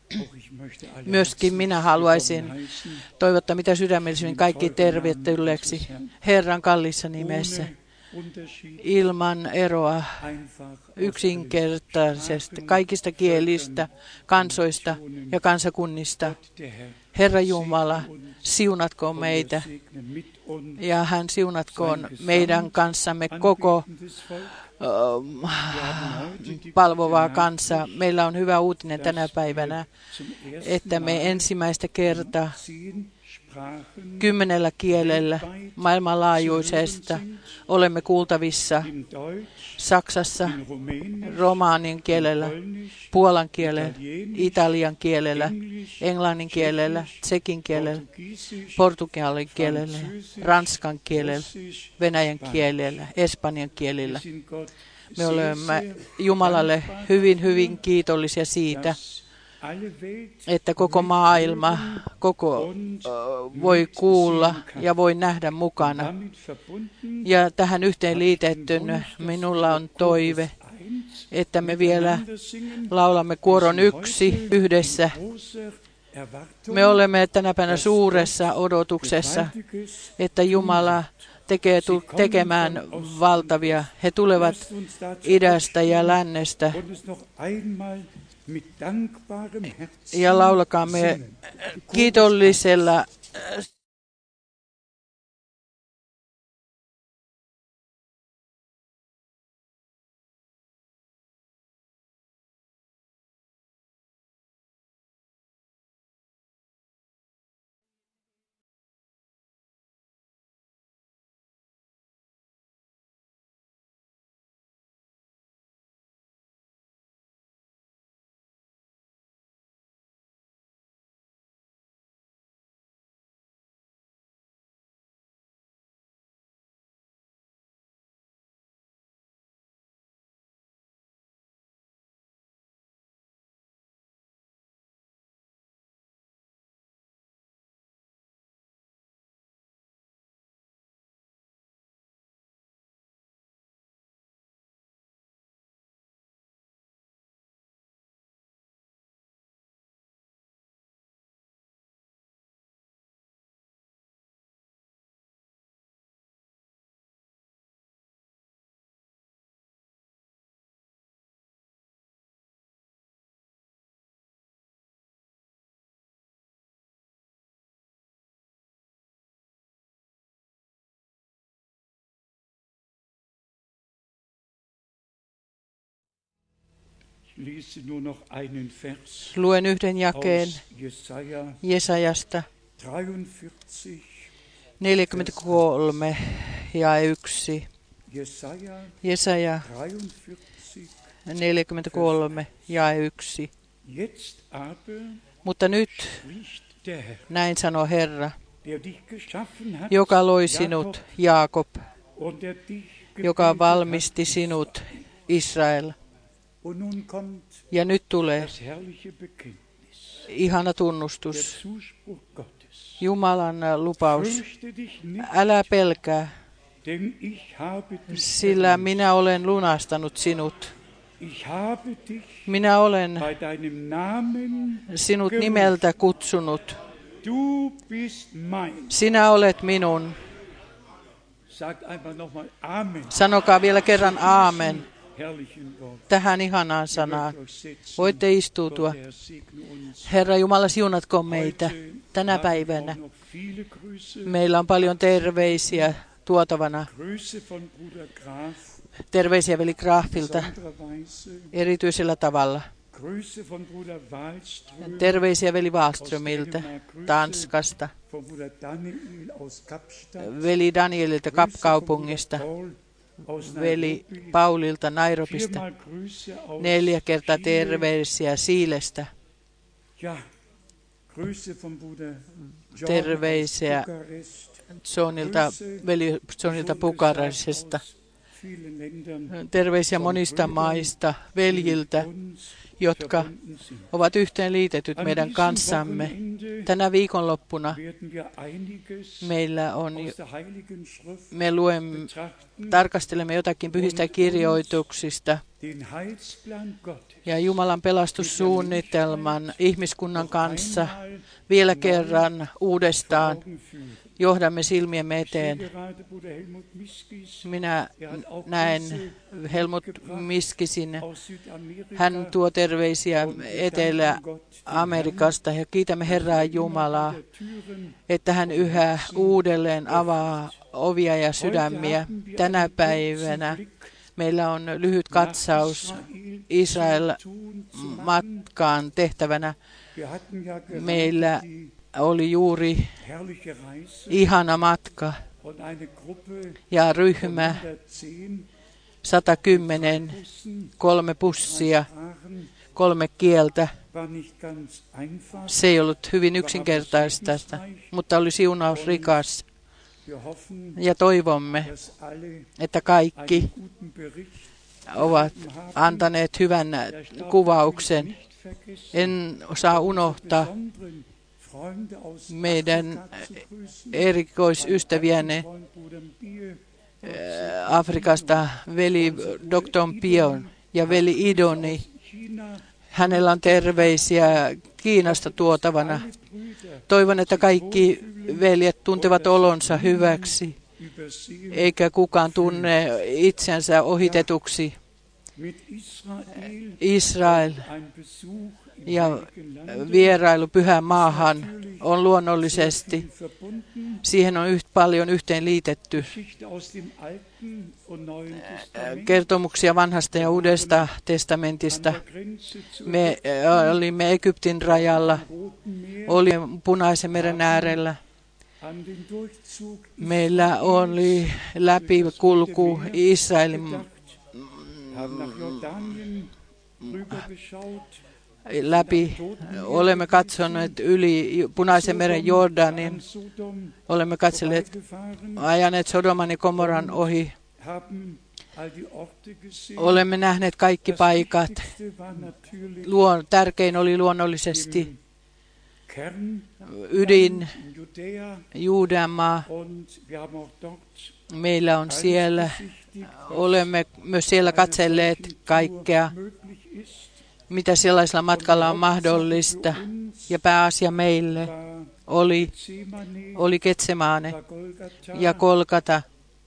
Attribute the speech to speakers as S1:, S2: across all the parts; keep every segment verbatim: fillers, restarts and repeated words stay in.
S1: Myöskin minä haluaisin toivottaa mitä sydämellisimmin kaikki tervetulleeksi Herran kallissa nimessä, ilman eroa, yksinkertaisesti, kaikista kielistä, kansoista ja kansakunnista. Herra Jumala, siunatkoon meitä ja hän siunatkoon meidän kanssamme koko uh, palvovaa kansaa. Meillä on hyvä uutinen tänä päivänä, että me ensimmäistä kertaa kymmenellä kielellä maailmanlaajuisesta olemme kuultavissa Saksassa, romaanin kielellä, puolan kielellä, italian kielellä, englannin kielellä, tsekin kielellä, portugalin kielellä, ranskan kielellä, venäjän kielellä, espanjan kielellä. Me olemme Jumalalle hyvin, hyvin kiitollisia siitä, että koko maailma koko, voi kuulla ja voi nähdä mukana. Ja tähän yhteen liitettynä minulla on toive, että me vielä laulamme kuoron yksi yhdessä. Me olemme tänä päivänä suuressa odotuksessa, että Jumala tekee tekemään valtavia. He tulevat idästä ja lännestä. Ja laulakaamme kiitollisella luen yhden jakeen Jesajasta neljäkymmentäkolme ja yksi. Jesaja neljäkymmentäkolme ja yksi. Mutta nyt, näin sanoo Herra, joka loi sinut, Jaakob, joka valmisti sinut, Israel. Ja nyt tulee ihana tunnustus, Jumalan lupaus. Älä pelkää, sillä minä olen lunastanut sinut. Minä olen sinut nimeltä kutsunut. Sinä olet minun. Sanokaa vielä kerran aamen tähän ihanaan sanaan. Voitte istuutua. Herra Jumala, siunatko meitä tänä päivänä. Meillä on paljon terveisiä tuotavana. Terveisiä veli Grafilta erityisellä tavalla. Terveisiä veli Wallströmiltä Tanskasta. Veli Danielilta Kapkaupungista. Veli Paulilta Nairobista. Neljä kertaa terveisiä Siilestä. Terveisiä Johnilta, veli Johnilta Bukarestista. Terveisiä monista maista, veljiltä, jotka ovat yhteenliitetyt meidän kanssamme. Tänä viikonloppuna meillä on, me luemme, tarkastelemme jotakin pyhistä kirjoituksista ja Jumalan pelastussuunnitelman ihmiskunnan kanssa vielä kerran uudestaan. Johdamme silmiemme eteen. Minä näen Helmut Miskisin. Hän tuo terveisiä Etelä-Amerikasta ja kiitämme Herraa Jumalaa, että hän yhä uudelleen avaa ovia ja sydämiä. Tänä päivänä meillä on lyhyt katsaus Israel-matkaan tehtävänä. Meillä oli juuri ihana matka ja ryhmä sata kymmenen, kolme bussia, kolme kieltä. Se ei ollut hyvin yksinkertaista, mutta oli siunaus rikas. Ja toivomme, että kaikki ovat antaneet hyvän kuvauksen. En saa unohtaa meidän erikoisystäviänne Afrikasta, veli doktor Pion ja veli Idoni. Hänellä on terveisiä Kiinasta tuotavana. Toivon, että kaikki veljet tuntevat olonsa hyväksi, eikä kukaan tunne itsensä ohitetuksi. Israel ja vierailu pyhään maahan on luonnollisesti, siihen on yht paljon yhteen liitetty kertomuksia vanhasta ja uudesta testamentista. Me olimme Egyptin rajalla, olimme Punaisen meren äärellä. Meillä oli läpikulku Israelin läpi. Olemme katsoneet yli Punaisen meren Jordanin. Olemme katselleet, ajaneet Sodoman ja Gomoran ohi. Olemme nähneet kaikki paikat. Luon, tärkein oli luonnollisesti ydin, Juudeanmaa. Meillä on siellä, olemme myös siellä katselleet kaikkea, mitä sellaisella matkalla on mahdollista. Ja pääasia meille oli, oli Getsemane ja Golgata.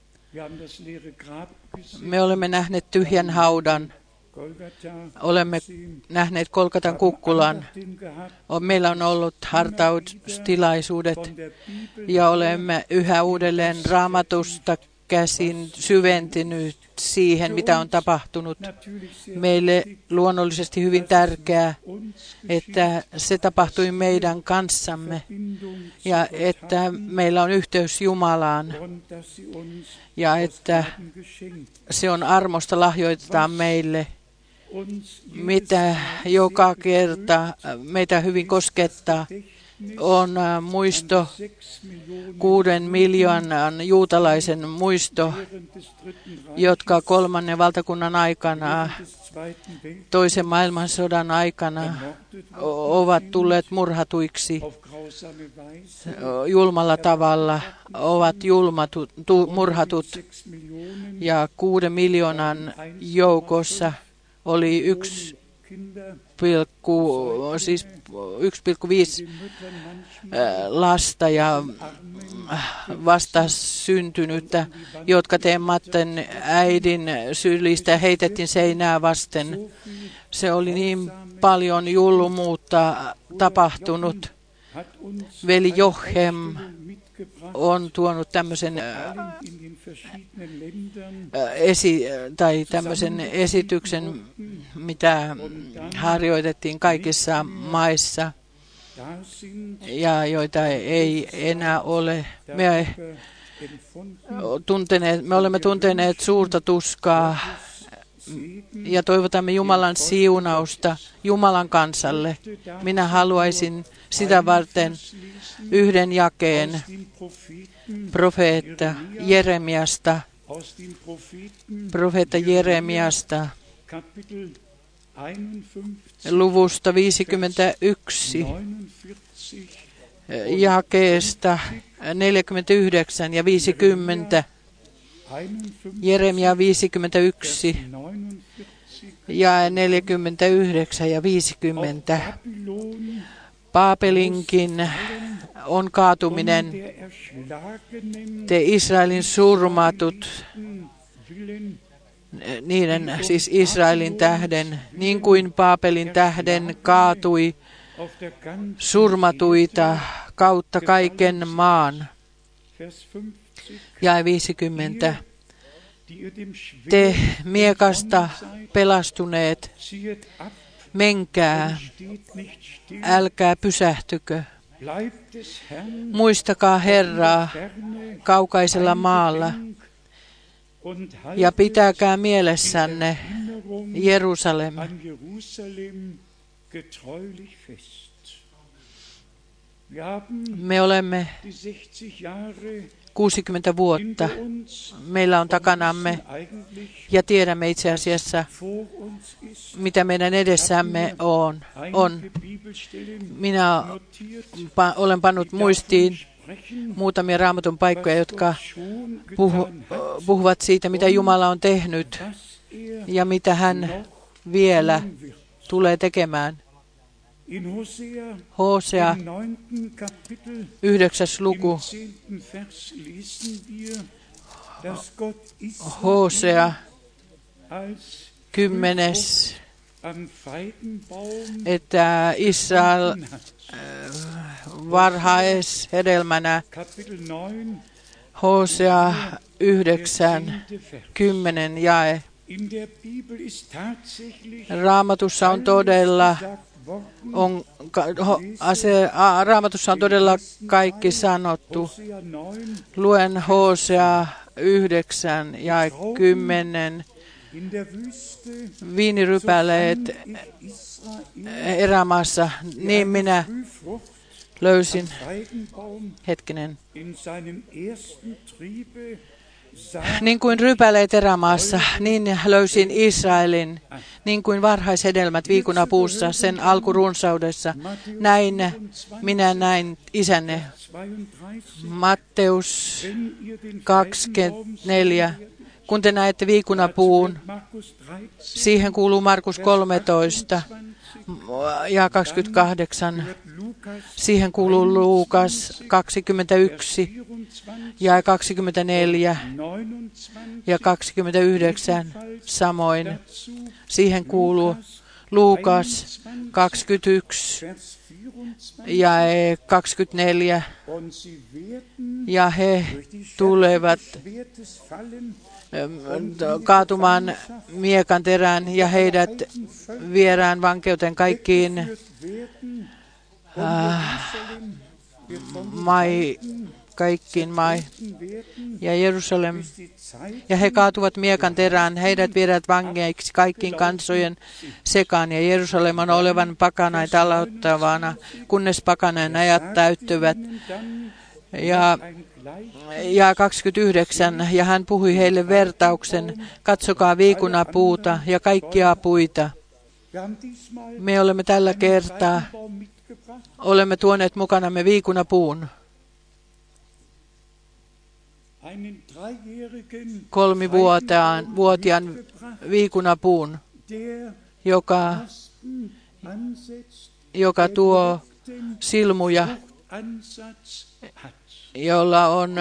S1: Me olemme nähneet tyhjän haudan. Olemme nähneet Golgatan kukkulan. Meillä on ollut hartaustilaisuudet ja olemme yhä uudelleen Raamatusta käsin syventynyt siihen, mitä on tapahtunut. Meille luonnollisesti hyvin tärkeää, että se tapahtui meidän kanssamme ja että meillä on yhteys Jumalaan ja että se on armosta lahjoitetaan meille, mitä joka kerta meitä hyvin koskettaa. On muisto, kuuden miljoonan juutalaisen muisto, jotka kolmannen valtakunnan aikana, toisen maailmansodan aikana ovat tulleet murhatuiksi julmalla tavalla, ovat julmatut, tu, murhatut ja kuuden miljoonan joukossa oli yksi pilkku, siis yksi pilkku viisi lasta ja vasta syntynyttä, jotka teematten äidin sylistä heitettiin seinää vasten. Se oli niin paljon julmuutta tapahtunut. Veli Jochem on tuonut tämmöisen esi- tai tämmöisen esityksen, mitä harjoitettiin kaikissa maissa ja joita ei enää ole. Me, tunteneet, me olemme tunteneet suurta tuskaa ja toivotamme Jumalan siunausta Jumalan kansalle. Minä haluaisin sitä varten yhden jakeen profeetta Jeremiasta profeetta Jeremiasta luvusta viisikymmentäyksi, jakeesta neljäkymmentäyhdeksän ja viisikymmentä. Jeremia viisikymmentäyksi, ja neljäkymmentäyhdeksän ja viisikymmentä. Paapelinkin on kaatuminen, te Israelin surmatut, niiden siis Israelin tähden, niin kuin Paapelin tähden kaatui surmatuita kautta kaiken maan. Ja viisikymmentä. Te miekasta pelastuneet, menkää, älkää pysähtykö. Muistakaa Herraa kaukaisella maalla ja pitäkää mielessänne Jerusalem. Me olemme kuusikymmentä vuotta. Meillä on takanamme ja tiedämme itse asiassa, mitä meidän edessämme on. on. Minä pa- olen pannut muistiin muutamia Raamatun paikkoja, jotka puhu- puhuvat siitä, mitä Jumala on tehnyt ja mitä hän vielä tulee tekemään. Hosea, yhdeksäs luku. Hosea, kymmenes, että Israel varhaishedelmänä. Hosea yhdeksän, kymmenen jae. Raamatussa on todella On, ase, a, Raamatussa on todella kaikki sanottu. Luen Hosea yhdeksän ja kymmenen. Viinirypäleet erämaassa, niin minä löysin, hetkinen, niin kuin rypäleet erämaassa, niin löysin Israelin, niin kuin varhaishedelmät viikunapuussa sen alkurunsaudessa. Näin minä näin isänne. Matteus kaksikymmentäneljä. Kun te näette viikunapuun, siihen kuuluu Markus kolmetoista ja kaksikymmentäkahdeksan. Siihen kuuluu Luukas kaksikymmentäyksi ja kaksikymmentäneljä ja kaksikymmentäyhdeksän. Samoin siihen kuuluu Luukas kaksikymmentäyksi ja kaksikymmentäneljä. Ja he tulevat kaatumaan miekan terään ja heidät viedään vankeuteen kaikkiin äh, mai, kaikkiin mai ja Jerusalem. Ja he kaatuvat miekan terään, heidät viedään vangeiksi kaikkiin kansojen sekaan, ja Jerusalem on olevan pakanaita aloittavana, kunnes pakanain ajat täyttyvät. Ja, ja kaksikymmentäyhdeksän, ja hän puhui heille vertauksen, katsokaa viikunapuuta ja kaikkia puita. Me olemme tällä kertaa, olemme tuoneet mukanamme viikunapuun. Kolmivuotiaan vuotiaan viikunapuun, joka, joka tuo silmuja, jolla on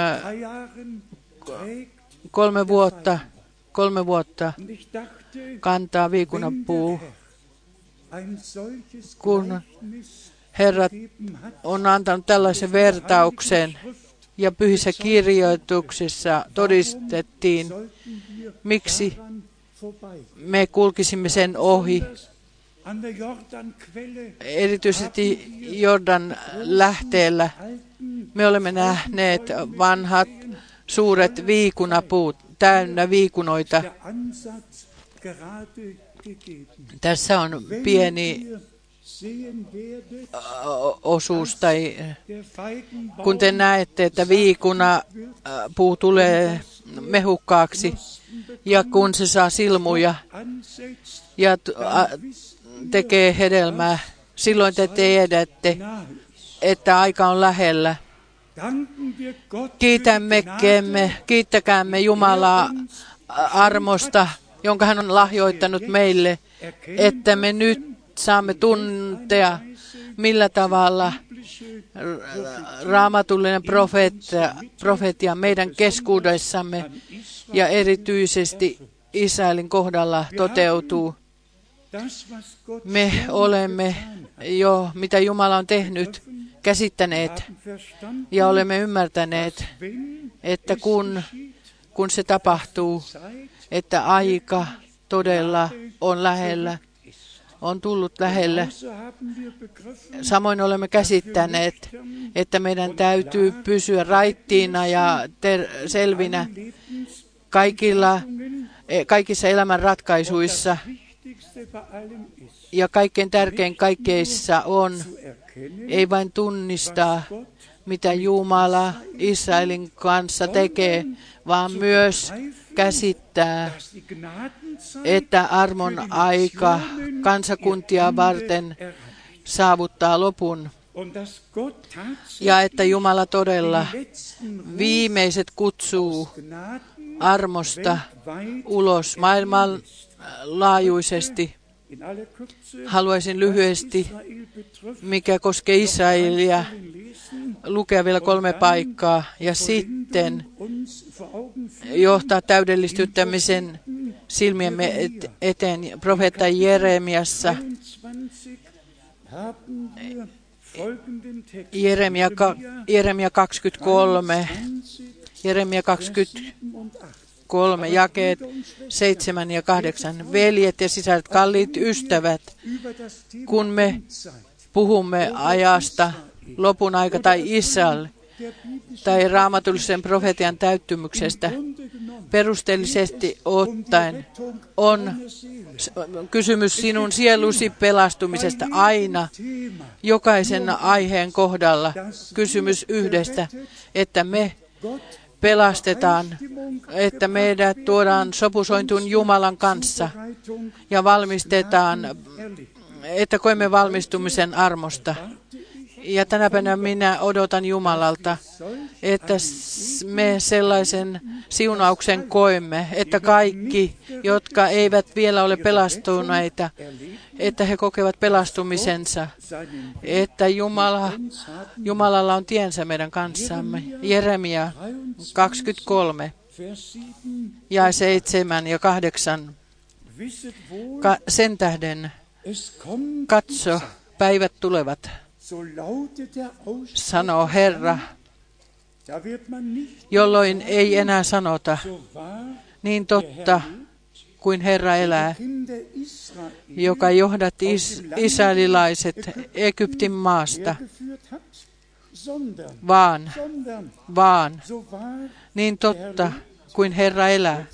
S1: kolme vuotta, kolme vuotta kantaa viikunapuu. Kun Herra on antanut tällaisen vertauksen ja pyhissä kirjoituksissa todistettiin, miksi me kulkisimme sen ohi. Erityisesti Jordan lähteellä me olemme nähneet vanhat suuret viikunapuut täynnä viikunoita. Tässä on pieni osuus, tai kun te näette, että viikuna puu tulee mehukkaaksi, ja kun se saa silmuja ja tekee hedelmää, silloin te tiedätte, että aika on lähellä. Kiitämmekemme, kiittäkäämme Jumalaa armosta, jonka hän on lahjoittanut meille, että me nyt saamme tuntea, millä tavalla raamatullinen profeetia, profeetia meidän keskuudessamme ja erityisesti Israelin kohdalla toteutuu. Me olemme jo, mitä Jumala on tehnyt, käsittäneet ja olemme ymmärtäneet, että kun, kun se tapahtuu, että aika todella on lähellä, on tullut lähelle. Samoin olemme käsittäneet, että meidän täytyy pysyä raittiina ja ter- selvinä kaikilla, kaikissa elämän ratkaisuissa. Ja kaikkein tärkein kaikkeissa on ei vain tunnistaa, mitä Jumala Israelin kanssa tekee, vaan myös käsittää, että armon aika kansakuntia varten saavuttaa lopun. Ja että Jumala todella viimeiset kutsuu armosta ulos maailmanlaajuisesti. Haluaisin lyhyesti, mikä koskee Israelia, lukea vielä kolme paikkaa ja sitten johtaa täydellistyttämisen silmiemme eteen profeetta Jeremiassa. Jeremia, Jeremia kaksikymmentäkolme, Jeremia kaksikymmentäkolme, jakeet seitsemän ja kahdeksan. Veljet ja sisaret, kalliit ystävät, kun me puhumme ajasta, lopun aika tai Israel, tai raamatullisen profetian täyttymyksestä, perusteellisesti ottaen on kysymys sinun sielusi pelastumisesta aina, jokaisen aiheen kohdalla. Kysymys yhdestä, että me pelastetaan, että meidät tuodaan sopusointuun Jumalan kanssa ja valmistetaan, että koemme valmistumisen armosta. Ja tänä päivänä minä odotan Jumalalta, että me sellaisen siunauksen koemme, että kaikki, jotka eivät vielä ole pelastuneita, että he kokevat pelastumisensa, että Jumala, Jumalalla on tiensä meidän kanssamme. Jeremia kaksikymmentäkolme ja seitsemän ja kahdeksan. Ka- sen tähden katso, päivät tulevat, sanoo Herra, jolloin ei enää sanota, niin totta kuin Herra elää, joka johdatti is- israelilaiset Egyptin maasta, vaan, vaan, niin totta kuin Herra elää,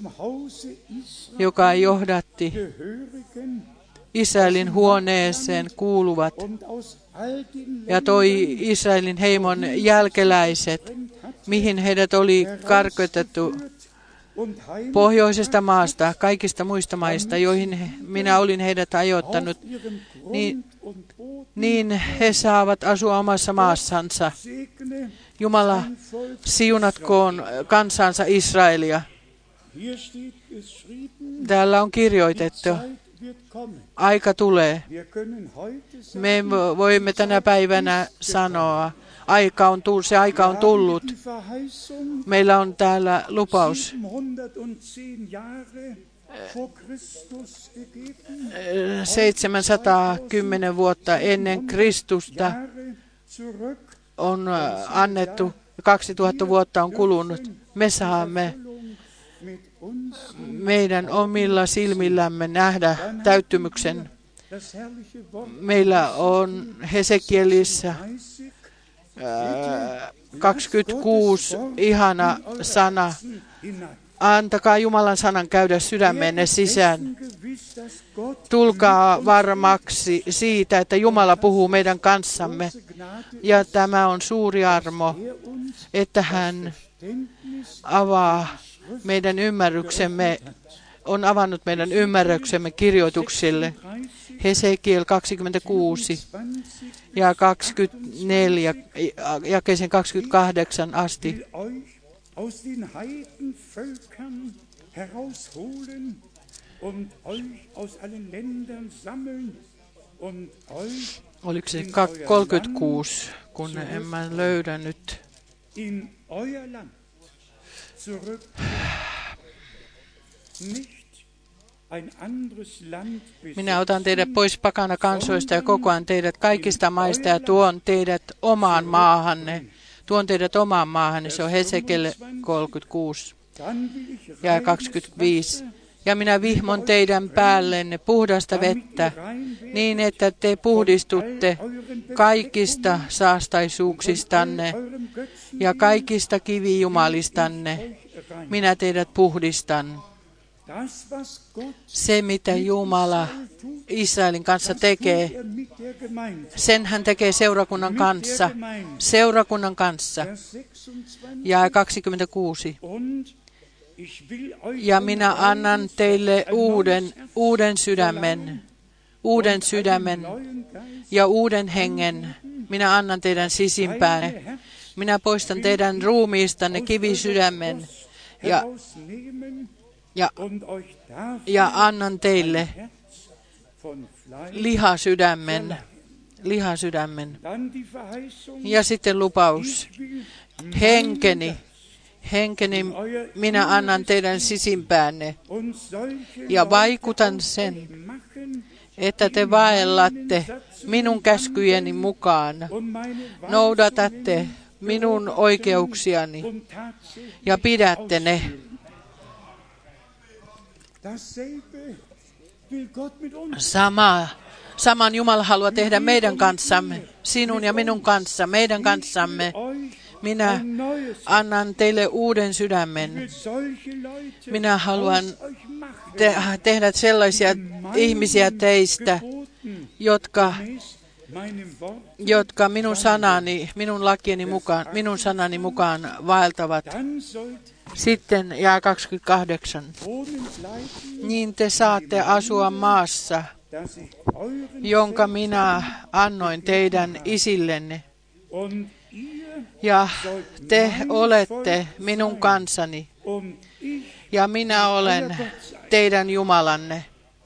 S1: joka johdatti Israelin huoneeseen kuuluvat ja toi Israelin heimon jälkeläiset, mihin heidät oli karkotettu pohjoisesta maasta, kaikista muista maista, joihin minä olin heidät ajoittanut, niin, niin he saavat asua omassa maassansa. Jumala, siunatkoon kansansa Israelia. Täällä on kirjoitettu, aika tulee. Me voimme tänä päivänä sanoa, aika on tullut, se aika on tullut. Meillä on täällä lupaus. seitsemänsataakymmenen vuotta ennen Kristusta on annettu, kaksituhatta vuotta on kulunut. Me saamme meidän omilla silmillämme nähdä täyttymyksen. Meillä on Hesekielissä kaksikymmentäkuusi ihana sana. Antakaa Jumalan sanan käydä sydämenne sisään. tulkaa varmaksi siitä, että Jumala puhuu meidän kanssamme. Ja tämä on suuri armo, että hän avaa meidän ymmärryksemme, on avannut meidän ymmärryksemme kirjoituksille. Hesekiel kaksikymmentäkuusi ja kaksikymmentäneljä, jakeeseen kaksikymmentäkahdeksan asti. Oliko se kolmekymmentäkuusi, kun en mä löydä nyt. Minä otan teidät pois pakana kansoista ja kokoan teidät kaikista maista ja tuon teidät omaan maahanne. Tuon teidät omaan maahanne, se on Hesekiel kolmekymmentäkuusi ja kaksikymmentäviisi. Ja minä vihmon teidän päällenne puhdasta vettä, niin että te puhdistutte kaikista saastaisuuksistanne ja kaikista kivijumalistanne. Minä teidät puhdistan. Se, mitä Jumala Israelin kanssa tekee, sen hän tekee seurakunnan kanssa. Seurakunnan kanssa. Ja kaksikymmentäkuusi. Ja minä annan teille uuden, uuden sydämen, uuden sydämen ja uuden hengen. Minä annan teidän sisimpäänne. Minä poistan teidän ruumiistanne kivisydämen ja, ja, ja annan teille lihasydämen. Lihasydämen. Ja sitten lupaus. Henkeni. Henkeni minä annan teidän sisimpäänne ja vaikutan sen, että te vaellatte minun käskyjeni mukaan, noudatatte minun oikeuksiani ja pidätte ne. Sama, saman Jumala haluaa tehdä meidän kanssamme, sinun ja minun kanssa, meidän kanssamme. Minä annan teille uuden sydämen. Minä haluan te- tehdä sellaisia ihmisiä teistä, jotka, jotka minun sanani, minun lakieni mukaan, minun sanani mukaan vaeltavat. Sitten jää kaksikymmentäkahdeksan. Niin te saatte asua maassa, jonka minä annoin teidän isillenne. Ja te olette minun kansani, ja minä olen teidän Jumalanne.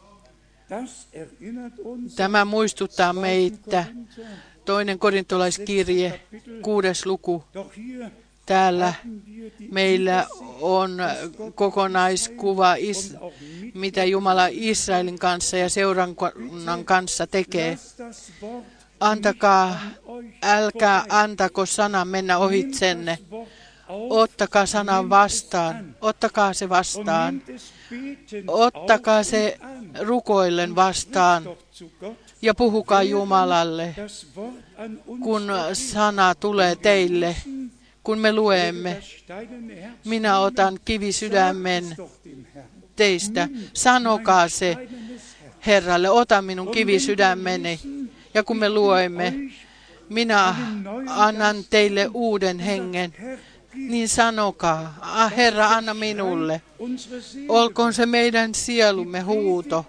S1: Tämä muistuttaa meitä, toinen korintolaiskirje, kuudes luku. Täällä meillä on kokonaiskuva, mitä Jumala Israelin kanssa ja seurakunnan kanssa tekee. Antakaa, älkää antako sana mennä ohitsenne. Ottakaa sanan vastaan. Ottakaa se vastaan. Ottakaa se rukoillen vastaan. Ja puhukaa Jumalalle, kun sana tulee teille. Kun me luemme, minä otan kivisydämen teistä. Sanokaa se Herralle, ota minun kivisydämeni. Ja kun me luemme, minä annan teille uuden hengen, niin sanokaa, ah, Herra, anna minulle. Olkoon se meidän sielumme huuto.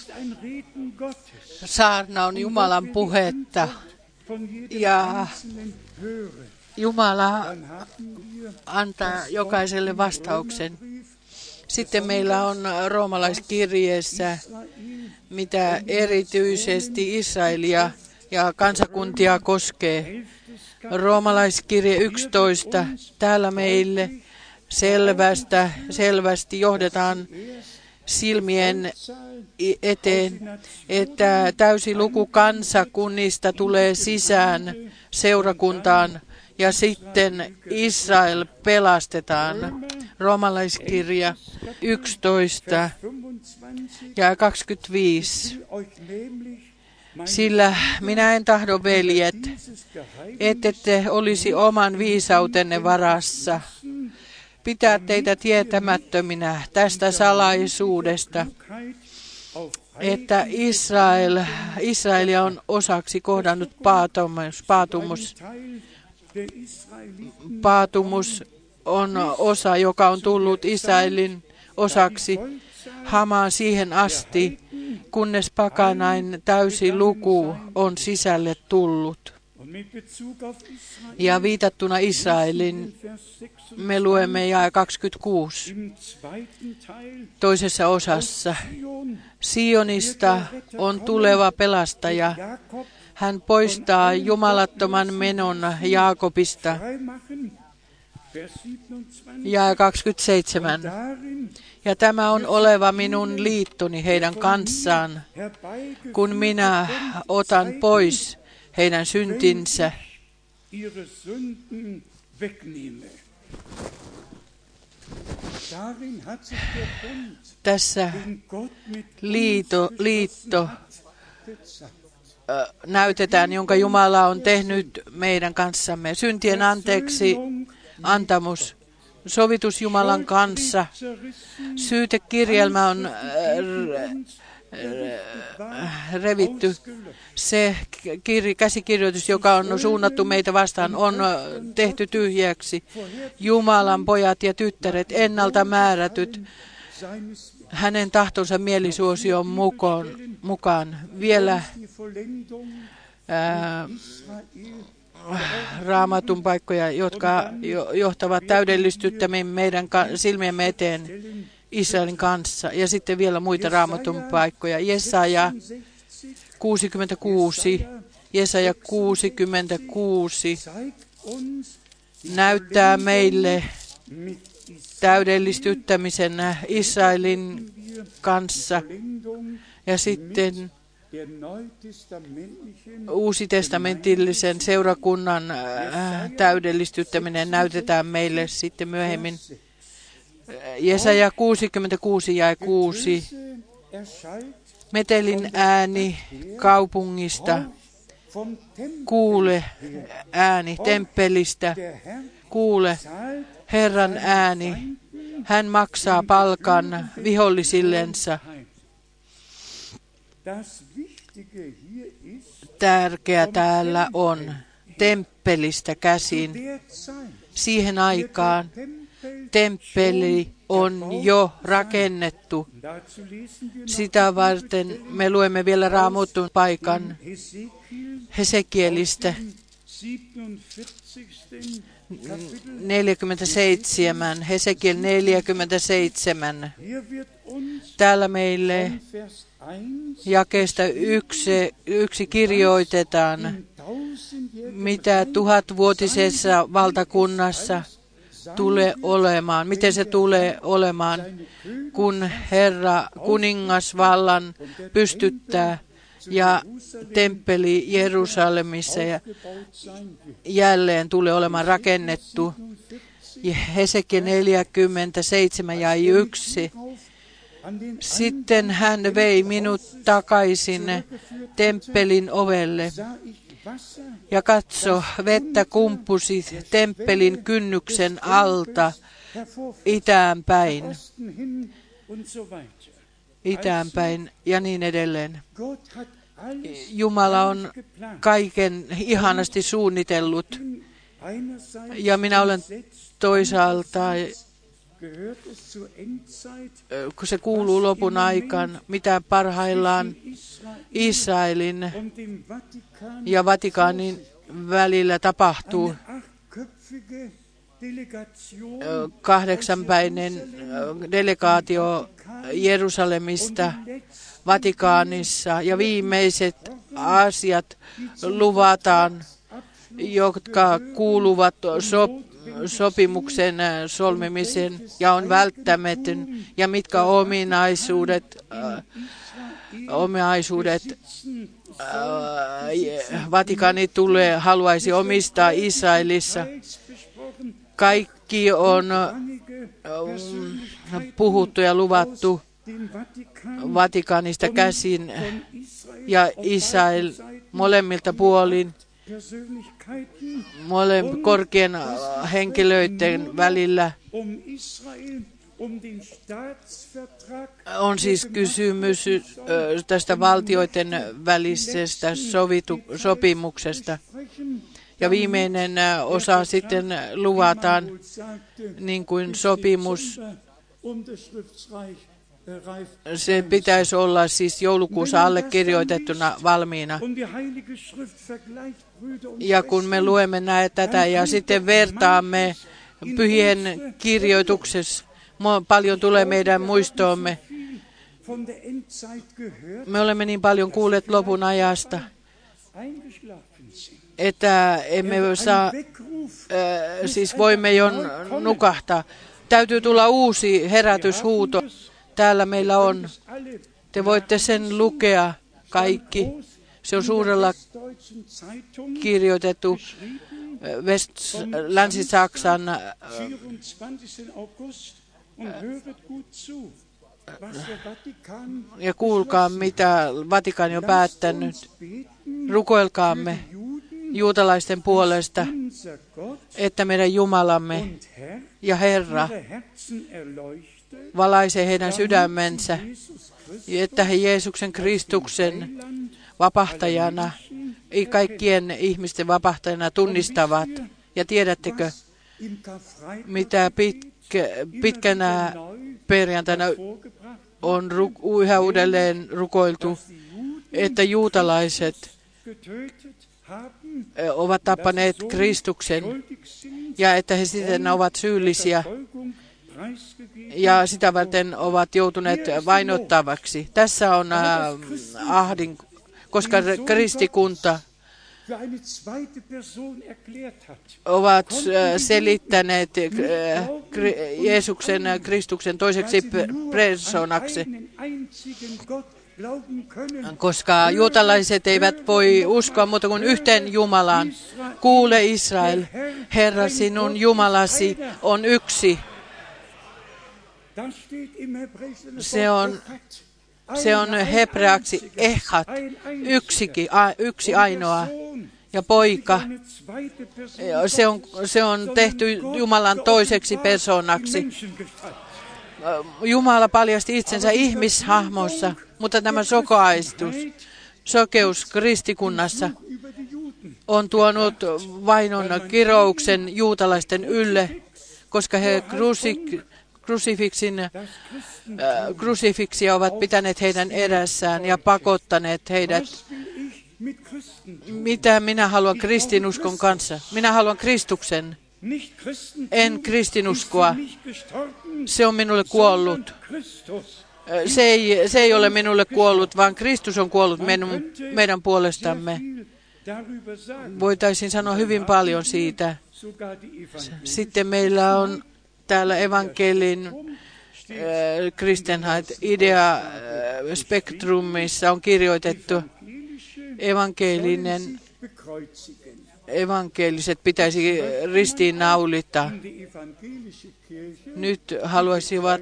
S1: Saarna on Jumalan puhetta. Ja Jumala antaa jokaiselle vastauksen. Sitten meillä on roomalaiskirjeessä, mitä erityisesti Israelia ja kansakuntia koskee. Roomalaiskirje yksitoista. Täällä meille selvästä, selvästi johdetaan silmien eteen, että täysi luku kansakunnista tulee sisään seurakuntaan ja sitten Israel pelastetaan. Roomalaiskirja yksitoista ja kaksikymmentäviisi. Sillä minä en tahdo, veljet, ettette olisi oman viisautenne varassa. Pitää teitä tietämättöminä tästä salaisuudesta, että Israel, Israelia on osaksi kohdannut paatumus. Paatumus, paatumus on osa, joka on tullut Israelin osaksi hamaan siihen asti, kunnes pakanain täysi luku on sisälle tullut. Ja viitattuna Israelin me luemme jae kaksikymmentäkuusi toisessa osassa. Sionista on tuleva pelastaja. Hän poistaa jumalattoman menon Jaakobista. Jae kaksikymmentäseitsemän. Ja tämä on oleva minun liittoni heidän kanssaan, kun minä otan pois heidän syntinsä. Tässä liito, liitto näytetään, jonka Jumala on tehnyt meidän kanssamme. Syntien anteeksi antamus, sovitus Jumalan kanssa. Syytekirjelmä on revitty. Se käsikirjoitus, joka on suunnattu meitä vastaan, on tehty tyhjäksi. Jumalan pojat ja tyttäret, ennalta määrätyt, hänen tahtonsa mielisuosion mukaan, mukaan. Vielä ää, raamatun paikkoja, jotka johtavat täydellistyttämiin meidän silmiemme eteen Israelin kanssa. Ja sitten vielä muita raamatun paikkoja. Jesaja kuusikymmentäkuusi. Jesaja kuusikymmentäkuusi näyttää meille täydellistyttämisen Israelin kanssa. Ja sitten uusitestamentillisen seurakunnan täydellistyttäminen näytetään meille sitten myöhemmin. Jesaja kuusikymmentäkuusi jae kuusi. Metelin ääni kaupungista, kuule ääni temppelistä, kuule Herran ääni. Hän maksaa palkan vihollisillensa. Tärkeä täällä on temppelistä käsin. Siihen aikaan temppeli on jo rakennettu. Sitä varten me luemme vielä Raamatun paikan Hesekielistä neljäkymmentäseitsemän, Hesekiel neljäkymmentäseitsemän. Täällä meille jakeesta yksi, yksi kirjoitetaan, mitä tuhatvuotisessa valtakunnassa tulee olemaan, miten se tulee olemaan, kun Herra kuningasvallan pystyttää ja temppeli Jerusalemissa ja jälleen tulee olemaan rakennettu. Hesekiel neljäkymmentäseitsemän ja yksi. Sitten hän vei minut takaisin temppelin ovelle. Ja katso, vettä kumpusi temppelin kynnyksen alta itään päin, itään päin ja niin edelleen. Jumala on kaiken ihanasti suunnitellut ja minä olen toisaalta, kun se kuuluu lopun aikaan, mitä parhaillaan Israelin ja Vatikaanin välillä tapahtuu. Kahdeksanpäinen delegaatio Jerusalemista, Vatikaanissa ja viimeiset asiat luvataan, jotka kuuluvat sop- sopimuksen solmimisen ja on välttämätön ja mitkä ominaisuudet, äh, ominaisuudet äh, Vatikaani tulee, haluaisi omistaa Israelissa. Kaikki on äh, puhuttu ja luvattu Vatikaanista käsin ja Israel molemmilta puolin, molemmilta korkean henkilöiden välillä On siis kysymys tästä valtioiden välisestä sovitu, sopimuksesta. Ja viimeinen osa sitten luvataan, niin kuin sopimus, se pitäisi olla siis joulukuussa allekirjoitettuna valmiina. Ja kun me luemme näet tätä ja sitten vertaamme pyhien kirjoituksessa, paljon tulee meidän muistoomme. Me olemme niin paljon kuulleet lopun ajasta, että emme saa, äh, siis voimme jo nukahtaa. Täytyy tulla uusi herätyshuuto. Täällä meillä on. Te voitte sen lukea kaikki. Se on suurella kirjoitettu West, Länsi-Saksan ja kuulkaa, mitä Vatikaani on päättänyt. Rukoilkaamme juutalaisten puolesta, että meidän Jumalamme ja Herra valaisee heidän sydämensä, että he Jeesuksen Kristuksen vapahtajana, kaikkien ihmisten vapahtajana tunnistavat. Ja tiedättekö, mitä pitkä, pitkänä perjantaina on ru- yhä uudelleen rukoiltu, että juutalaiset ovat tappaneet Kristuksen ja että he sitten ovat syyllisiä ja sitä varten ovat joutuneet vainottavaksi. Tässä on äh, ahdin, koska kristikunta ovat äh, selittäneet äh, Jeesuksen äh, Kristuksen toiseksi persoonaksi, koska juutalaiset eivät voi uskoa muuta kuin yhteen Jumalaan. Kuule Israel, Herra sinun Jumalasi on yksi. Se on, se on hebreaksi echat, yksikin, yksi ainoa. Ja poika, se on, se on tehty Jumalan toiseksi persoonaksi. Jumala paljasti itsensä ihmishahmossa, mutta tämä sokoaistus, sokeus kristikunnassa on tuonut vainon kirouksen juutalaisten ylle, koska he krusik, krusifiksin, äh, krusifiksia ovat pitäneet heidän erässään ja pakottaneet heidät. Mitä minä haluan kristinuskon kanssa? Minä haluan Kristuksen, en kristinuskoa. Se on minulle kuollut. Se ei, se ei ole minulle kuollut, vaan Kristus on kuollut meidän, meidän puolestamme. Voitaisiin sanoa hyvin paljon siitä. Sitten meillä on täällä evankelin äh, Kristenheit idea äh, spektrumissa on kirjoitettu evankelinen. Evankeliset pitäisi ristiinnaulita. Nyt haluaisivat,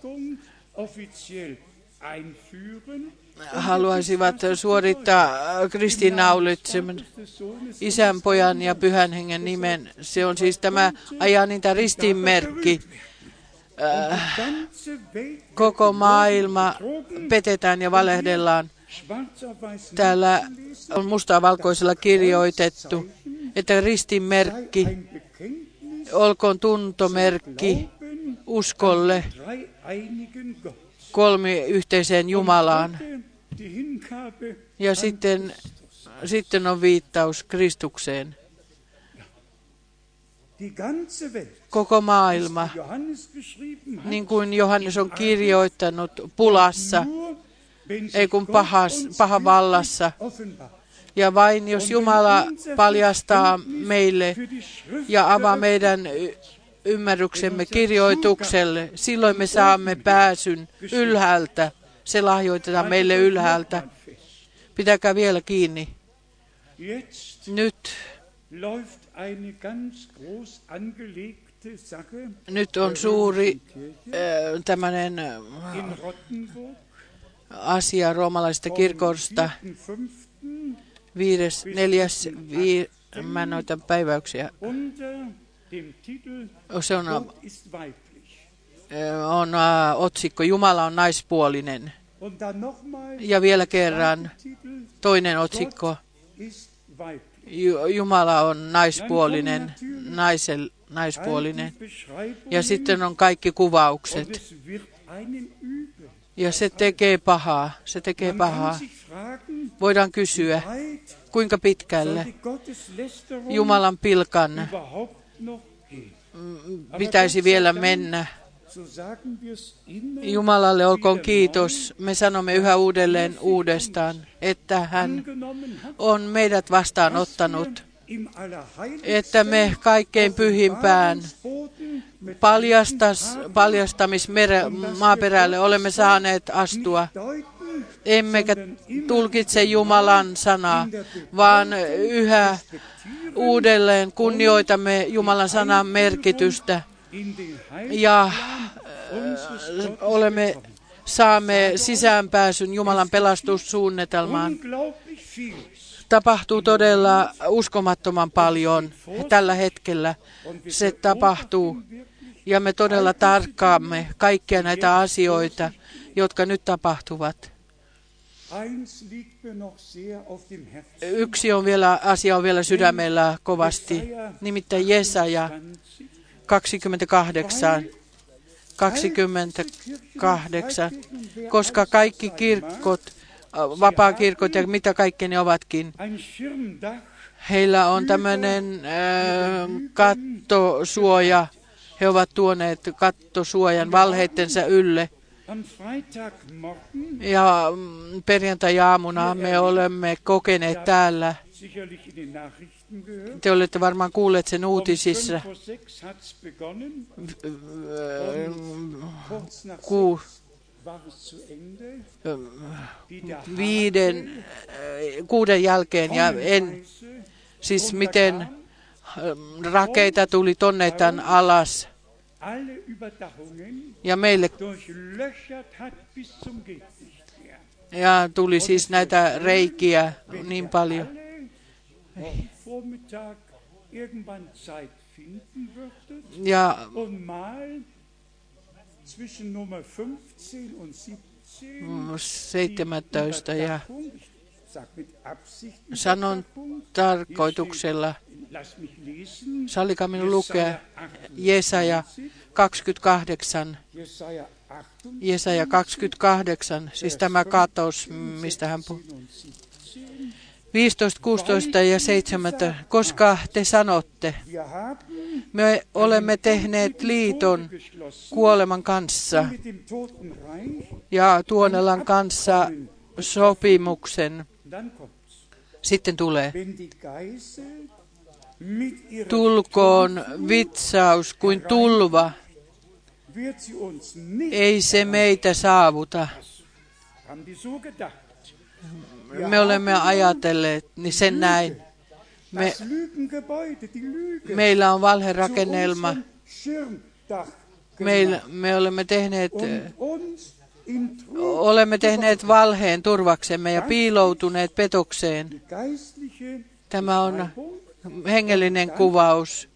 S1: haluaisivat suorittaa ristiinnaulitsemisen Isän, Pojan ja Pyhän Hengen nimen. Se on siis tämä ajaninta ristinmerkki. Äh, koko maailma petetään ja valehdellaan. Täällä on mustaa valkoisella kirjoitettu, että ristinmerkki olkoon tuntomerkki uskolle kolmiyhteiseen Jumalaan. Ja sitten, sitten on viittaus Kristukseen. Koko maailma, niin kuin Johannes on kirjoittanut, pulassa, ei kun pahas, paha vallassa. Ja vain jos Jumala paljastaa meille ja avaa meidän ymmärryksemme kirjoitukselle, silloin me saamme pääsyn ylhäältä. Se lahjoitetaan meille ylhäältä. Pitäkää vielä kiinni. Nyt, nyt on suuri äh, tämmöinen äh, asia roomalaisesta kirkosta. Viides, neljäs, vi, mä noitan päiväyksiä. Se on on uh, otsikko Jumala on naispuolinen. Ja vielä kerran toinen otsikko Jumala on naispuolinen, naisel, naispuolinen. Ja sitten on kaikki kuvaukset. Ja se tekee pahaa, se tekee pahaa. Voidaan kysyä, kuinka pitkälle Jumalan pilkan pitäisi vielä mennä. Jumalalle olkoon kiitos. Me sanomme yhä uudelleen uudestaan, että hän on meidät vastaanottanut, että me kaikkein pyhimpään paljastas, paljastamismaaperälle olemme saaneet astua. Emmekä tulkitse Jumalan sanaa, vaan yhä uudelleen kunnioitamme Jumalan sanan merkitystä ja olemme, saamme sisäänpääsyn Jumalan pelastussuunnitelmaan. Tapahtuu todella uskomattoman paljon tällä hetkellä. Se tapahtuu ja me todella tarkkaamme kaikkia näitä asioita, jotka nyt tapahtuvat. Yksi on vielä, asia on vielä sydämellä kovasti, nimittäin Jesaja kaksikymmentäkahdeksan, kaksikymmentäkahdeksan, koska kaikki kirkot, vapaakirkot ja mitä kaikki ne ovatkin, heillä on tämmöinen äh, kattosuoja, he ovat tuoneet kattosuojan valheittensa ylle. Ja perjantai-aamuna me olemme kokeneet täällä, te olette varmaan kuulleet sen uutisissa, ku, viiden, kuuden jälkeen ja en, siis miten rakeita tuli tonnetaan alas. Ja meille ja tuli siis näitä reikiä niin paljon. Ja seitsemäntoista ja sanon tarkoituksella, sallikaa minun lukea Jesaja kaksikymmentäkahdeksan, Jesaja kaksikymmentäkahdeksan, siis tämä katos, mistä hän puhuu. viisitoista, kuusitoista ja seitsemäntoista, koska te sanotte, me olemme tehneet liiton kuoleman kanssa ja Tuonelan kanssa sopimuksen. Sitten tulee. Tulkoon vitsaus kuin tulva, ei se meitä saavuta. Me olemme ajatelleet niin sen näin. Me, meillä on valherakennelma. Meillä, me olemme tehneet, olemme tehneet valheen turvaksemme ja piiloutuneet petokseen. Tämä on hengellinen kuvaus.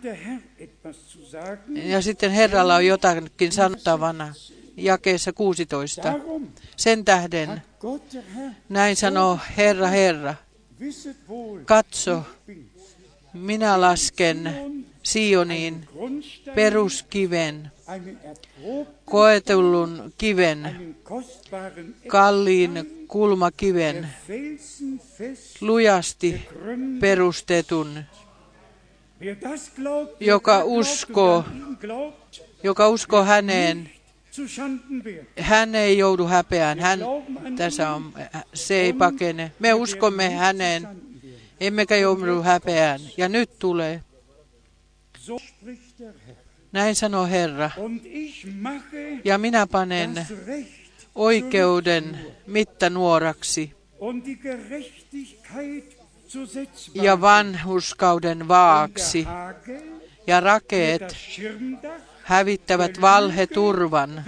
S1: Ja sitten Herralla on jotakin sanottavana jakeessa kuusitoista. Sen tähden, näin sanoo Herra, Herra, katso, minä lasken Sioniin peruskiven, koetullun kiven, kalliin kulmakiven, lujasti perustetun, joka uskoo, joka uskoo häneen, hän ei joudu häpeään. Hän, tässä on, se ei pakene. Me uskomme häneen, emmekä joudu häpeään. Ja nyt tulee. Näin sanoo Herra. Ja minä panen oikeuden mittanuoraksi ja vanhurskauden vaaksi. Ja rakeet hävittävät valheturvan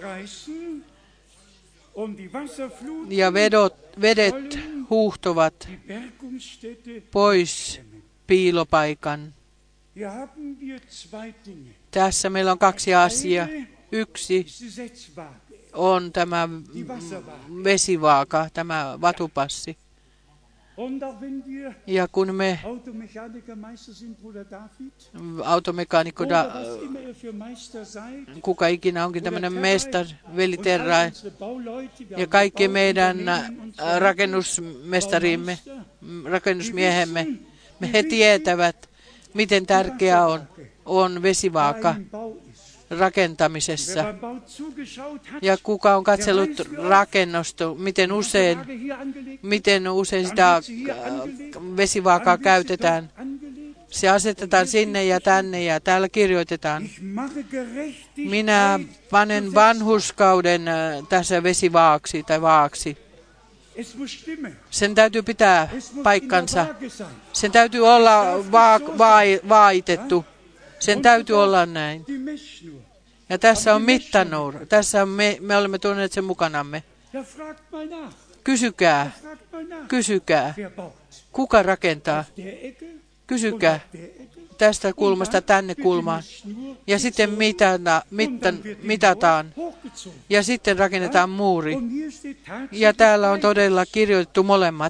S1: ja vedot, vedet huuhtovat pois piilopaikan. Tässä meillä on kaksi asiaa. Yksi on tämä vesivaaka, tämä vatupassi. Ja kun me automekaanikko, da, kuka ikinä onkin tämmöinen mestari, veli Terra, ja kaikki meidän rakennusmestarimme, rakennusmiehemme, me he tietävät, miten tärkeää on, on vesivaaka rakentamisessa. Ja kuka on katsellut rakennusta, miten usein, miten usein sitä vesivaakaa käytetään. Se asetetaan sinne ja tänne ja täällä kirjoitetaan. Minä panen vanhurskauden tässä vesivaaksi tai vaaksi. Sen täytyy pitää paikkansa. Sen täytyy olla va- va- vaitettu. Sen täytyy olla näin. Ja tässä on mittanuora. Tässä on me, me olemme tuoneet sen mukanamme. Kysykää. Kysykää. Kuka rakentaa? Kysykää. Tästä kulmasta tänne kulmaan. Ja sitten mitata, mittan, mitataan. Ja sitten rakennetaan muuri. Ja täällä on todella kirjoitettu molemmat.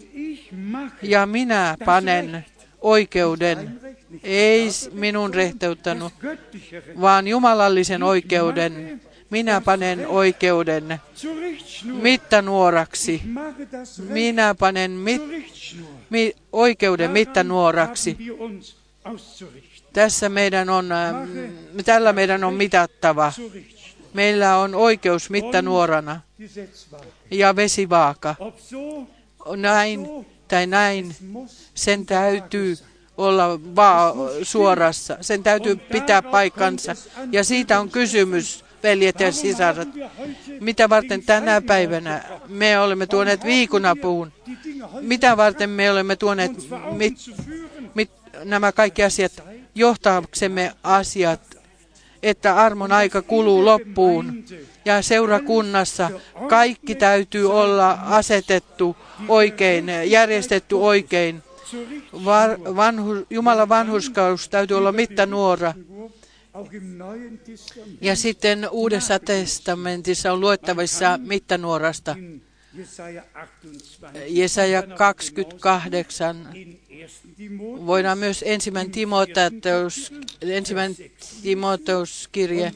S1: Ja minä panen oikeuden, ei minun rehteuttanut, vaan jumalallisen oikeuden. Minä panen oikeuden mittanuoraksi. Minä panen mit, mi, oikeuden mittanuoraksi. Tässä meidän on, tällä meidän on mitattava. Meillä on oikeus mittanuorana ja vesivaaka. Näin tai näin, sen täytyy olla va- suorassa. Sen täytyy pitää paikkansa. Ja siitä on kysymys, veljet ja sisaret. Mitä varten tänä päivänä me olemme tuoneet viikunapuun? Mitä varten me olemme tuoneet mit, mit, nämä kaikki asiat johtaaksemme asiat, että armon aika kuluu loppuun. Ja seurakunnassa kaikki täytyy olla asetettu oikein, järjestetty oikein. Var, vanhu, Jumalan vanhurskaus täytyy olla mittanuora. Ja sitten Uudessa testamentissa on luettavissa mittanuorasta. Jesaja kaksikymmentäkahdeksan. Voidaan myös ensimmäinen Timoteus, ensimmäinen Timoteuskirje,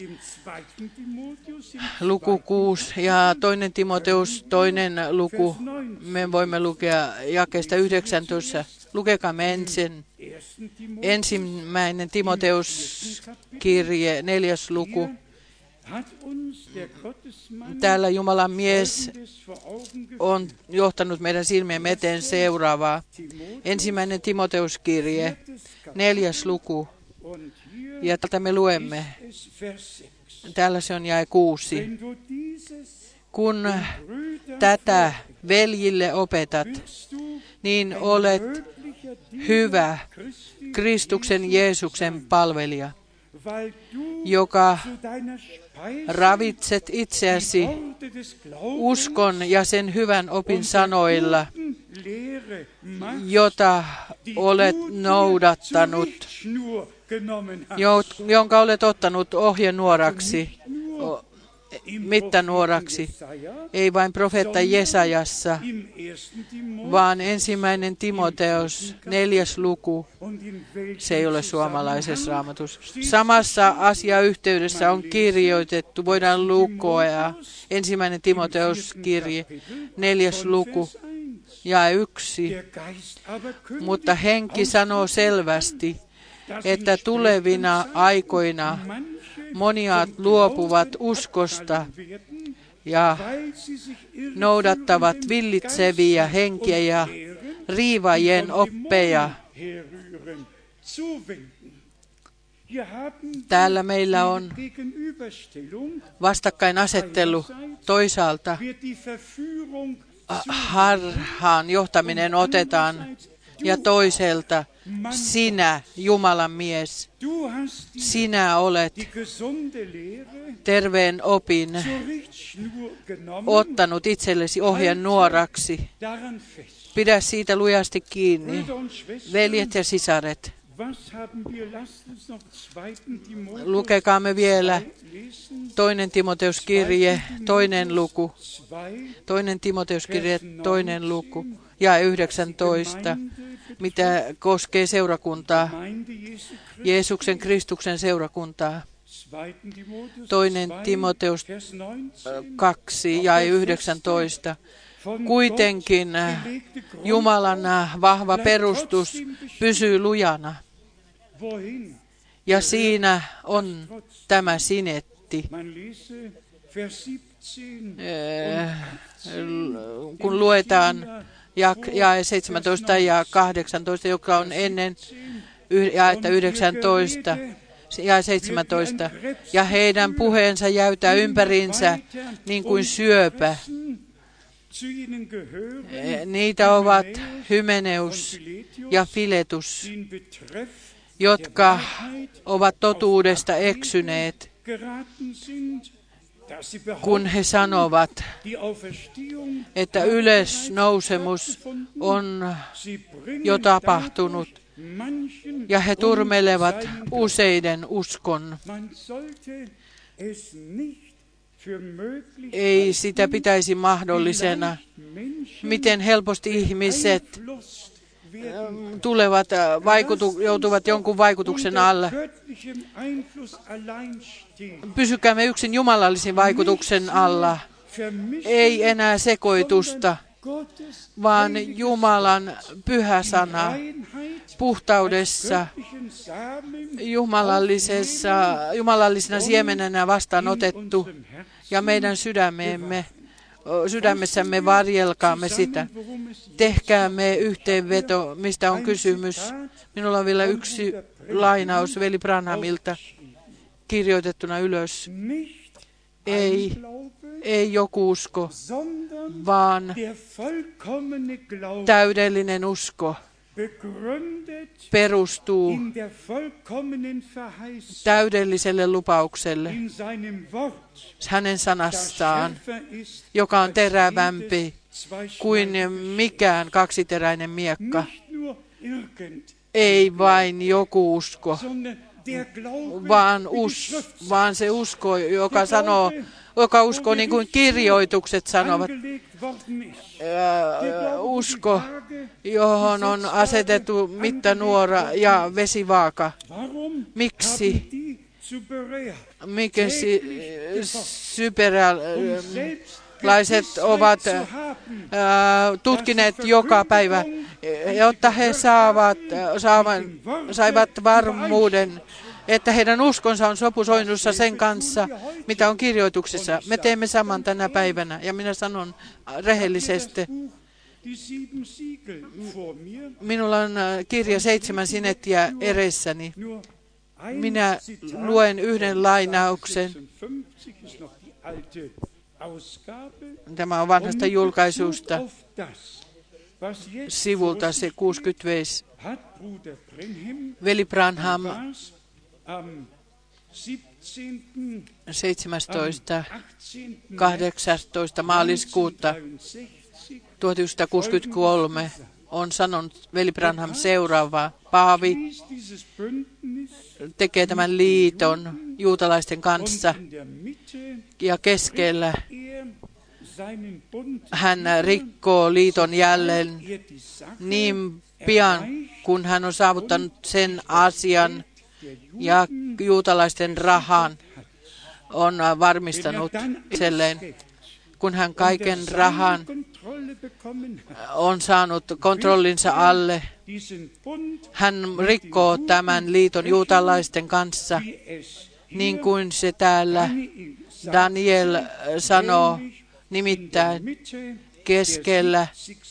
S1: luku kuusi ja toinen Timoteus, toinen luku. Me voimme lukea jakeesta yhdeksäntoista. Lukekaamme ensin. Ensimmäinen Timoteuskirje, neljäs luku. Täällä Jumalan mies on johtanut meidän silmien eteen seuraavaa. Ensimmäinen Timoteuskirje, neljäs luku. Ja täältä me luemme. Täällä se on jae kuusi. Kun tätä veljille opetat, niin olet hyvä Kristuksen Jeesuksen palvelija, joka ravitset itseäsi uskon ja sen hyvän opin sanoilla, jota olet noudattanut, jonka olet ottanut ohjenuoraksi, mittanuoraksi, ei vain profeetta Jesajassa, vaan ensimmäinen Timoteus, neljäs luku. Se ei ole suomalaisessa raamatussa. Samassa asiayhteydessä on kirjoitettu, voidaan lukea ensimmäinen Timoteus kirje, neljäs luku ja yksi. Mutta henki sanoo selvästi, että tulevina aikoina monia luopuvat uskosta ja noudattavat villitseviä henkiä ja riivajien oppeja. Täällä meillä on vastakkainasettelu. Toisaalta harhaan johtaminen otetaan ja toiselta sinä, Jumalan mies, sinä olet terveen opin ottanut itsellesi ohjenuoraksi. Pidä siitä lujasti kiinni, veljet ja sisaret. Lukekaamme vielä toinen Timoteuskirje, toinen luku. Toinen Timoteuskirje, toinen luku. Ja yhdeksäntoista, mitä koskee seurakuntaa, Jeesuksen Kristuksen seurakuntaa. Toinen Timoteus kaksi ja yhdeksäntoista. Kuitenkin Jumalan vahva perustus pysyy lujana. Ja siinä on tämä sinetti. Kun luetaan jae seitsemäntoista ja kahdeksantoista, joka on ennen jaetta yhdeksäntoista ja seitsemäntoista, ja heidän puheensa jäytää ympäriinsä niin kuin syöpä. Niitä ovat Hymeneus ja Filetus, jotka ovat totuudesta eksyneet, kun he sanovat, että ylösnousemus on jo tapahtunut, ja he turmelevat useiden uskon. Ei sitä pitäisi mahdollisena, miten helposti ihmiset tulevat, vaikutu, joutuvat jonkun vaikutuksen alle. Pysykäämme yksin jumalallisen vaikutuksen alla. Ei enää sekoitusta, vaan Jumalan pyhä sana puhtaudessa, jumalallisessa, jumalallisena siemenenä vastaanotettu, ja meidän sydämemme, sydämessämme varjelkaamme sitä. Tehkäämme yhteenveto, mistä on kysymys. Minulla on vielä yksi lainaus veli Branhamilta kirjoitettuna ylös. Ei, ei joku usko, vaan täydellinen usko perustuu täydelliselle lupaukselle hänen sanassaan, joka on terävämpi kuin mikään kaksiteräinen miekka. Ei vain joku usko, vaan, us, vaan se usko, joka sanoo, joka uskoo niin kuin kirjoitukset sanovat. Uh, usko, johon on asetettu mittanuora ja vesivaaka. Miksi? Miksi syperalaiset ovat uh, tutkineet joka päivä, jotta he saavat, saavat, saivat varmuuden, että heidän uskonsa on sopusoinnussa sen kanssa, mitä on kirjoituksessa. Me teemme saman tänä päivänä, ja minä sanon rehellisesti, minulla on kirja seitsemän sinettiä edessäni. Minä luen yhden lainauksen. Tämä on vanhasta julkaisusta sivulta se kuusikymmentäviisi. Veli Branham seitsemästoista kahdeksastoista maaliskuuta tuhatyhdeksänsataakuusikymmentäkolme on sanonut veli Branham seuraavaa. Paavi tekee tämän liiton juutalaisten kanssa, ja keskellä hän rikkoo liiton jälleen niin pian, kun hän on saavuttanut sen asian ja juutalaisten rahan on varmistanut itselleen. Kun hän kaiken rahan on saanut kontrollinsa alle, hän rikkoo tämän liiton juutalaisten kanssa, niin kuin se täällä Daniel sanoo, nimittäin keskellä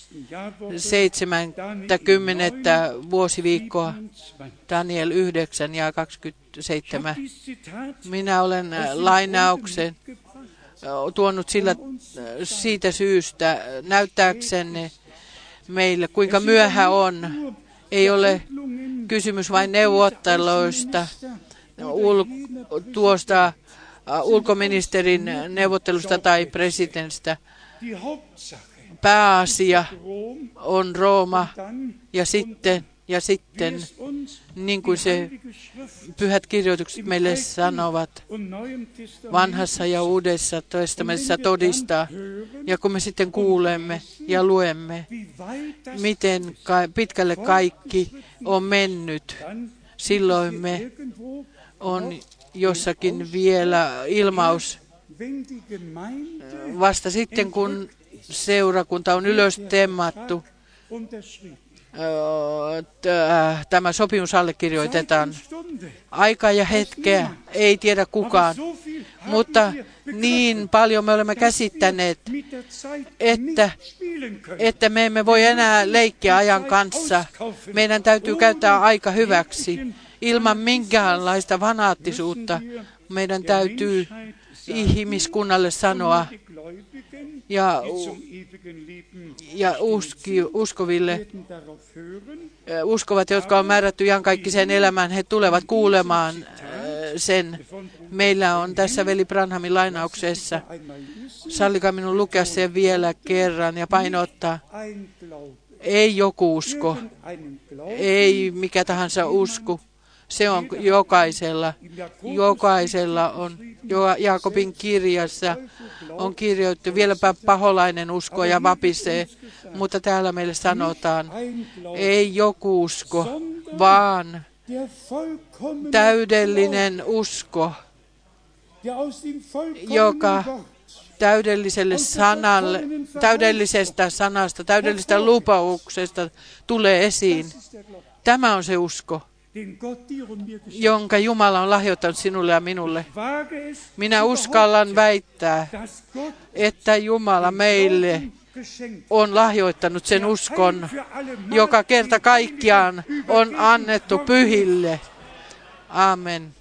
S1: seitsemänkymmentä vuosiviikkoa, Daniel yhdeksän ja kaksikymmentäseitsemän. Minä olen lainauksen tuonut sillä, siitä syystä näyttääksenne meille, kuinka myöhä on. Ei ole kysymys vain neuvotteluista, ul- tuosta uh, ulkoministerin neuvottelusta tai presidentistä. Pääasia on Rooma, ja sitten Ja sitten, niin kuin se pyhät kirjoitukset meille sanovat, vanhassa ja uudessa testamentissa todistaa, ja kun me sitten kuulemme ja luemme, miten pitkälle kaikki on mennyt, silloin me on jossakin vielä ilmaus, vasta sitten kun seurakunta on ylös temmattu, tämä sopimus allekirjoitetaan. Aikaa ja hetkeä ei tiedä kukaan, mutta niin paljon me olemme käsittäneet, että, että me emme voi enää leikkiä ajan kanssa. Meidän täytyy käyttää aika hyväksi ilman minkäänlaista fanaattisuutta. Meidän täytyy ihmiskunnalle sanoa ja, ja uski, uskoville, uskovat, jotka on määrätty iankaikkiseen elämään, he tulevat kuulemaan sen. Meillä on tässä veli Branhamin lainauksessa. Sallikaa minun lukea sen vielä kerran ja painottaa. Ei joku usko, ei mikä tahansa usko. Se on jokaisella. Jokaisella on. Jaakobin kirjassa on kirjoitettu, vieläpä paholainen usko ja vapisee, mutta täällä meille sanotaan, ei joku usko, vaan täydellinen usko, joka täydelliselle sanalle, täydellisestä sanasta, täydellisestä lupauksesta tulee esiin. Tämä on se usko, jonka Jumala on lahjoittanut sinulle ja minulle. Minä uskallan väittää, että Jumala meille on lahjoittanut sen uskon, joka kerta kaikkiaan on annettu pyhille. Amen.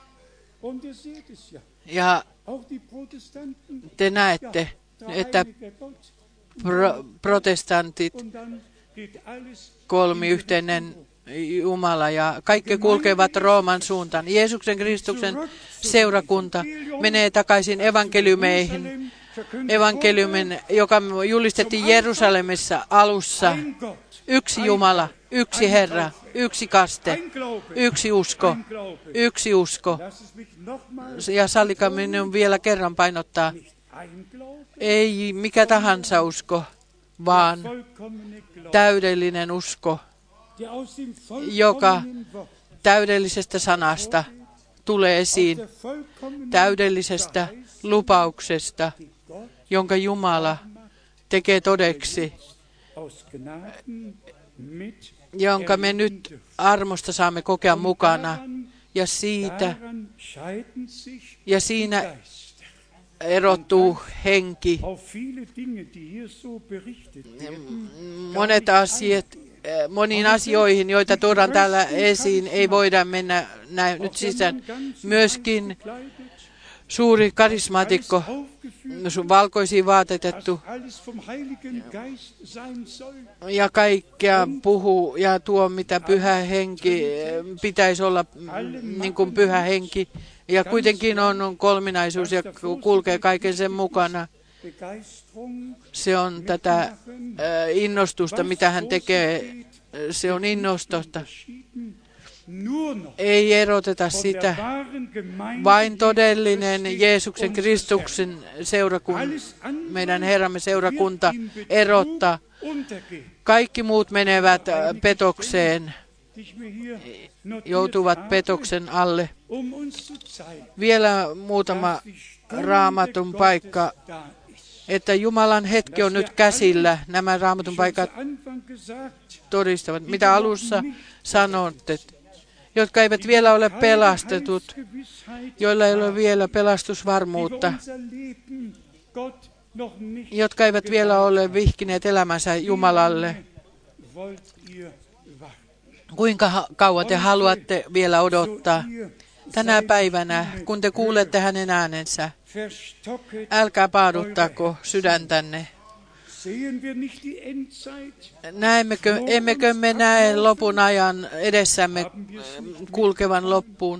S1: Ja te näette, että pro- protestantit, kolmiyhteinen Jumala ja kaikki kulkevat Rooman suuntaan. Jeesuksen Kristuksen seurakunta menee takaisin evankeliumeihin. Evankeliumin, joka julistettiin Jerusalemissa alussa. Yksi Jumala, yksi Herra, yksi kaste, yksi usko, yksi usko. Ja sallikaa minun vielä kerran painottaa. Ei mikä tahansa usko, vaan täydellinen usko, joka täydellisestä sanasta tulee esiin, täydellisestä lupauksesta, jonka Jumala tekee todeksi, jonka me nyt armosta saamme kokea mukana, ja siitä, ja siinä erottuu henki. Monet asiat, moniin asioihin, joita tuodaan täällä esiin, ei voida mennä näin nyt sisään. Myöskin suuri karismaatikko, valkoisiin vaatetettu, ja kaikkea puhuu, ja tuo mitä pyhä henki, pitäisi olla niin kuin pyhä henki, ja kuitenkin on kolminaisuus ja kulkee kaiken sen mukana. Se on tätä innostusta, mitä hän tekee, se on innostusta. Ei eroteta sitä. Vain todellinen Jeesuksen Kristuksen seurakunta, meidän Herramme seurakunta erottaa. Kaikki muut menevät petokseen, joutuvat petoksen alle. Vielä muutama raamatun paikka, että Jumalan hetki on nyt käsillä. Nämä raamatun paikat todistavat, mitä alussa sanotte, jotka eivät vielä ole pelastetut, joilla ei ole vielä pelastusvarmuutta, jotka eivät vielä ole vihkineet elämänsä Jumalalle. Kuinka kauan te haluatte vielä odottaa? Tänä päivänä, kun te kuulette hänen äänensä, älkää paaduttako sydäntänne. Näemmekö, emmekö me näe lopun ajan edessämme kulkevan loppuun?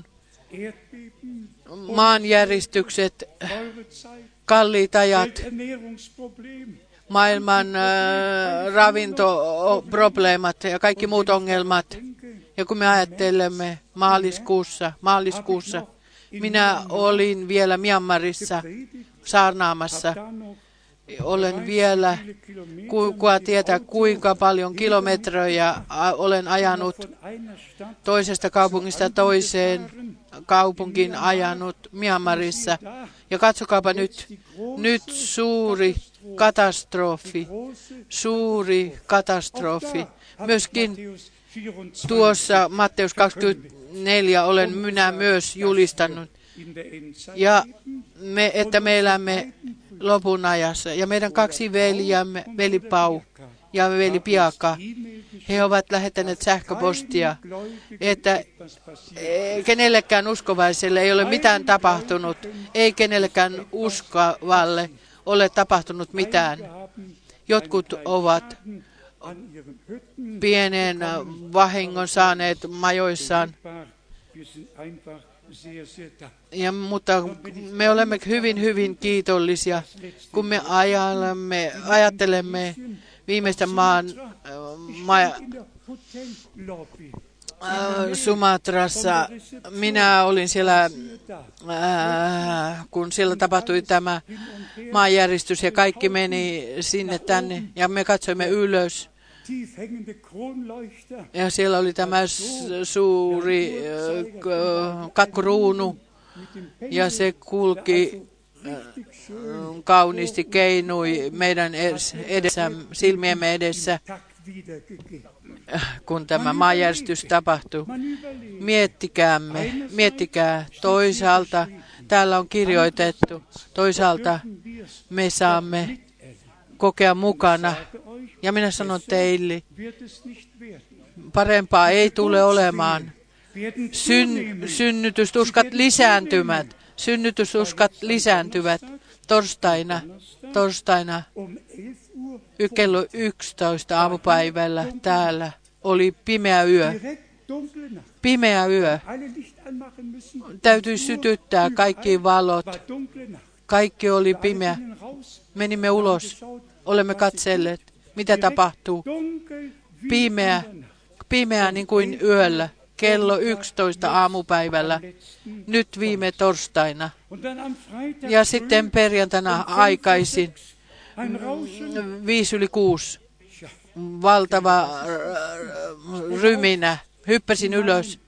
S1: Maanjäristykset, kalliit ajat, maailman äh, ravintoprobleemat ja kaikki muut ongelmat. Ja kun me ajattelemme maaliskuussa, maaliskuussa, minä olin vielä Myanmarissa saarnaamassa. Olen vielä, kuka tietää kuinka paljon kilometrejä olen ajanut toisesta kaupungista toiseen kaupunkiin ajanut Myanmarissa. Ja katsokaapa nyt, nyt suuri katastrofi, suuri katastrofi. Myöskin tuossa Matteus kaksikymmentäneljä olen minä myös julistanut, ja me, että me elämme lopun ajassa. Ja meidän kaksi veljämme, veli Pau ja veli Piaka, he ovat lähettäneet sähköpostia, että kenellekään uskovaiselle ei ole mitään tapahtunut, ei kenellekään uskovalle ole tapahtunut mitään. Jotkut ovat pienen vahingon saaneet majoissaan. Ja, mutta me olemme hyvin, hyvin kiitollisia, kun me ajattelemme, ajattelemme viimeistä maan ma, äh, Sumatrassa. Minä olin siellä, äh, kun siellä tapahtui tämä maanjäristys ja kaikki meni sinne tänne ja me katsoimme ylös. Ja siellä oli tämä suuri äh, katkokruunu ja se kulki äh, kauniisti keinui meidän edessä, silmiemme edessä, kun tämä maanjäristys tapahtui. Miettikäämme, miettikää toisaalta, täällä on kirjoitettu, toisaalta me saamme kokea mukana. Ja minä sanon teille, parempaa ei tule olemaan. Syn, synnytystuskat lisääntyvät. Synnytystuskat lisääntyvät torstaina, torstaina kello yksitoista aamupäivällä täällä oli pimeä yö. Pimeä yö. Täytyy sytyttää kaikki valot. Kaikki oli pimeä. Menimme ulos. Olemme katselleet, mitä tapahtuu. Pimeä, pimeä niin kuin yöllä. Kello yksitoista aamupäivällä, nyt viime torstaina. Ja sitten perjantaina aikaisin, viisi yli kuusi, valtava ryminä. Hyppäsin ylös,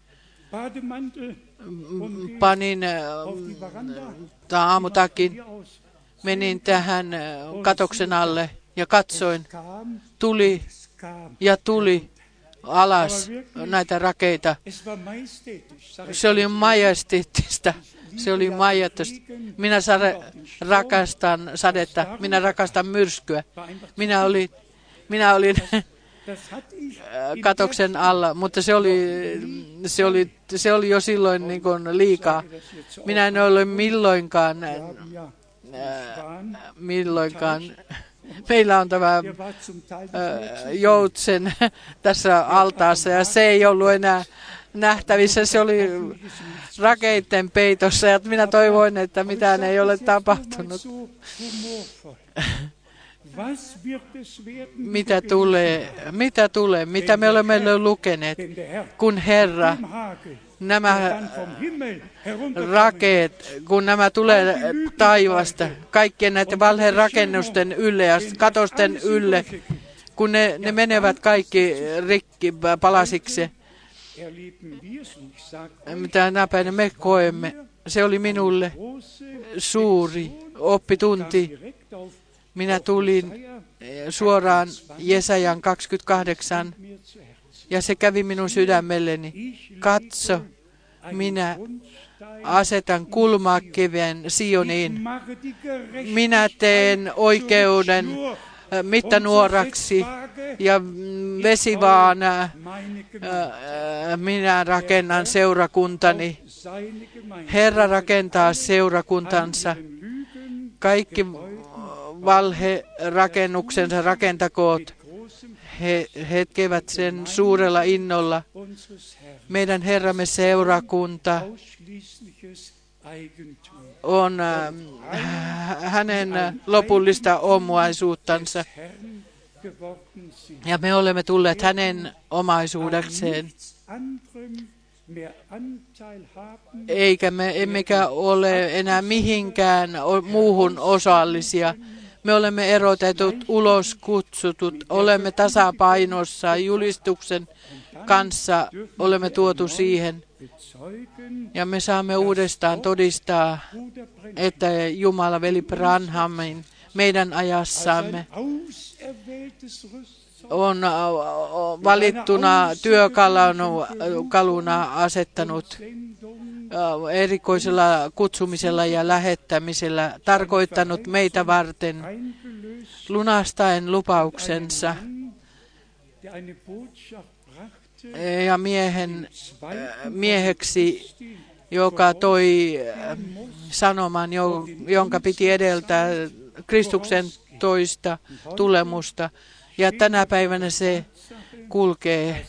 S1: panin aamutakin, menin tähän katoksen alle ja katsoin, tuli ja tuli alas näitä rakeita. Se oli majesteettista. Se oli majesteettista. Minä sade, rakastan sadetta. Minä rakastan myrskyä. Minä olin, minä olin katoksen alla, mutta se oli, se oli, se oli jo silloin niin kuin liikaa. Minä en ole milloinkaan, äh, milloinkaan. Meillä on tämä äh, joutsen tässä altaassa ja se ei ollut enää nähtävissä. Se oli rakeitten peitossa ja minä toivoin, että mitään ei ole tapahtunut. Mitä tulee, mitä tulee, mitä me olemme lukeneet, kun Herra, nämä rakeet, kun nämä tulee taivasta, kaikkien näiden valherakennusten ylle ja katosten ylle, kun ne, ne menevät kaikki rikki palasiksi, mitä näpäin me koemme, se oli minulle suuri oppitunti. Minä tulin suoraan Jesajan kaksikymmentäkahdeksan ja se kävi minun sydämelleni. Katso, minä asetan kulmakiven Sioniin. Minä teen oikeuden mittanuoraksi ja vesivaan minä rakennan seurakuntani. Herra rakentaa seurakuntansa. Kaikki valherakennuksensa rakentakoot. He, he tekevät sen suurella innolla. Meidän Herramme seurakunta on hänen lopullista omaisuuttansa. Ja me olemme tulleet hänen omaisuudekseen. Eikä me emmekä ole enää mihinkään muuhun osallisia. Me olemme erotetut, ulos kutsutut, olemme tasapainossa julistuksen kanssa, olemme tuotu siihen. Ja me saamme uudestaan todistaa, että Jumala veli Branhamin meidän ajassamme on valittuna työkaluna asettanut erikoisella kutsumisella ja lähettämisellä, tarkoittanut meitä varten lunastaen lupauksensa ja miehen, mieheksi, joka toi sanoman, jonka piti edeltää Kristuksen toista tulemusta. Ja tänä päivänä se kulkee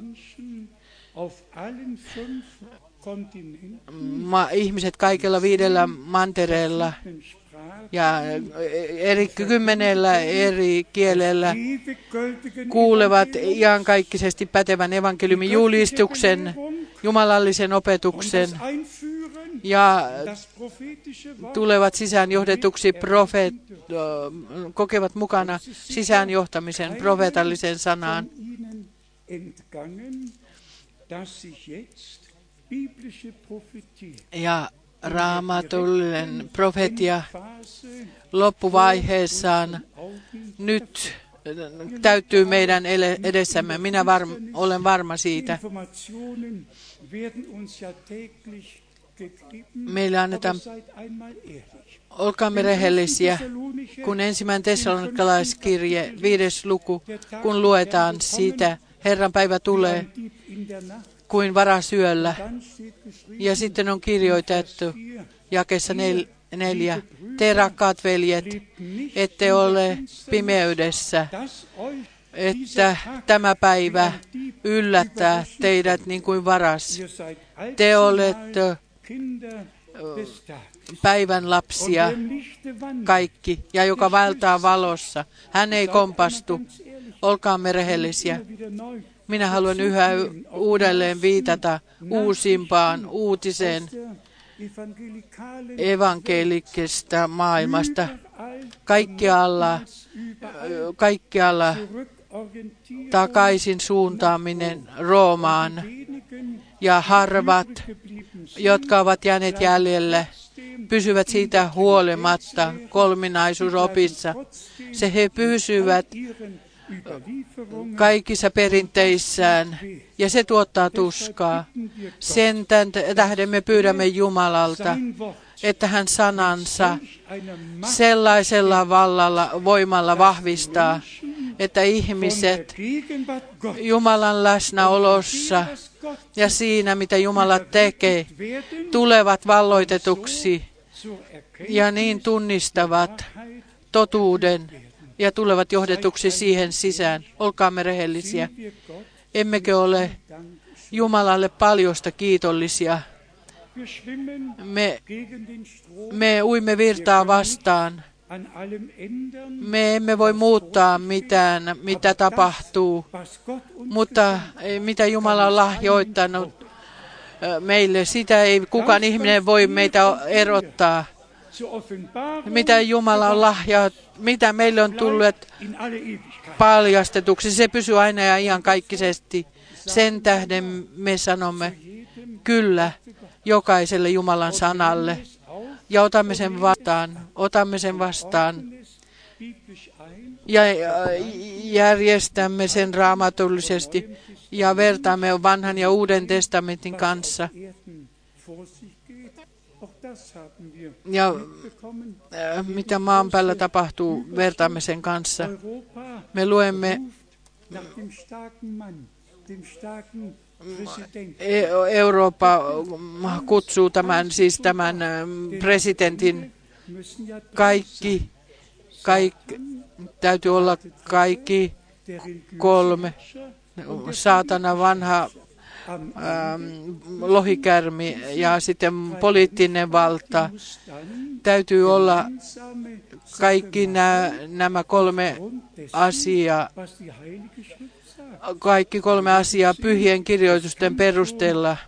S1: Ma- ihmiset kaikilla viidellä mantereella ja eri kymmenellä eri kielellä kuulevat iankaikkisesti pätevän evankeliumin julistuksen, jumalallisen opetuksen ja tulevat sisään johdetuksi profeet, kokevat mukana sisäänjohtamisen profeetallisen sanaan. Ja raamatullinen profetia loppuvaiheessaan nyt täyttyy meidän edessämme. Minä varm, olen varma siitä. Meille annetaan, olkaamme rehellisiä, kun ensimmäinen Tessalonikalaiskirje, viides luku, kun luetaan siitä, Herran päivä tulee kuin varasyöllä. Ja sitten on kirjoitettu jakeessa nel, neljä, te rakkaat veljet, ette ole pimeydessä, että tämä päivä yllättää teidät niin kuin varas. Te olette päivän lapsia kaikki, ja joka vaeltaa valossa. Hän ei kompastu. Olkaamme rehellisiä. Minä haluan yhä uudelleen viitata uusimpaan uutiseen evankelikista maailmasta. Kaikkialla, kaikkialla takaisin suuntaaminen Roomaan ja harvat, jotka ovat jääneet jäljelle, pysyvät siitä huolimatta kolminaisuusopissa. Se he pysyvät kaikissa perinteissään, ja se tuottaa tuskaa. Sen tähden me pyydämme Jumalalta, että hän sanansa sellaisella vallalla, voimalla vahvistaa, että ihmiset Jumalan läsnäolossa ja siinä, mitä Jumala tekee, tulevat valloitetuksi ja niin tunnistavat totuuden ja tulevat johdetuksi siihen sisään. Olkaamme rehellisiä. Emmekö ole Jumalalle paljosta kiitollisia? Me, me uimme virtaa vastaan. Me emme voi muuttaa mitään, mitä tapahtuu, mutta mitä Jumala on lahjoittanut meille, sitä ei kukaan ihminen voi meitä erottaa. Mitä Jumala on lahjoittanut, mitä meille on tullut paljastetuksi, se pysyy aina ja iankaikkisesti. Sen tähden me sanomme kyllä jokaiselle Jumalan sanalle ja otamme sen vastaan, otamme sen vastaan ja järjestämme sen raamatullisesti ja vertaamme vanhan ja uuden testamentin kanssa. Ja äh, mitä maan päällä tapahtuu, vertaamme sen kanssa. Me luemme Eurooppa kutsuu tämän, siis tämän presidentin, kaikki, kaikki, täytyy olla kaikki kolme, saatana, vanha lohikärmi ja sitten poliittinen valta. Täytyy olla kaikki nämä, nämä kolme asiaa, kaikki kolme asiaa pyhien kirjoitusten perusteella.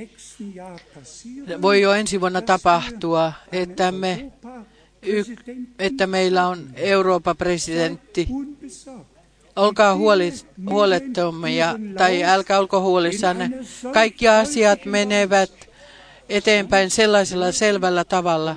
S1: Voi jo ensi vuonna tapahtua, että, me, että meillä on Euroopan presidentti. Olkaa huolit, huolettomia tai älkää olko huolissanne. Kaikki asiat menevät eteenpäin sellaisella selvällä tavalla,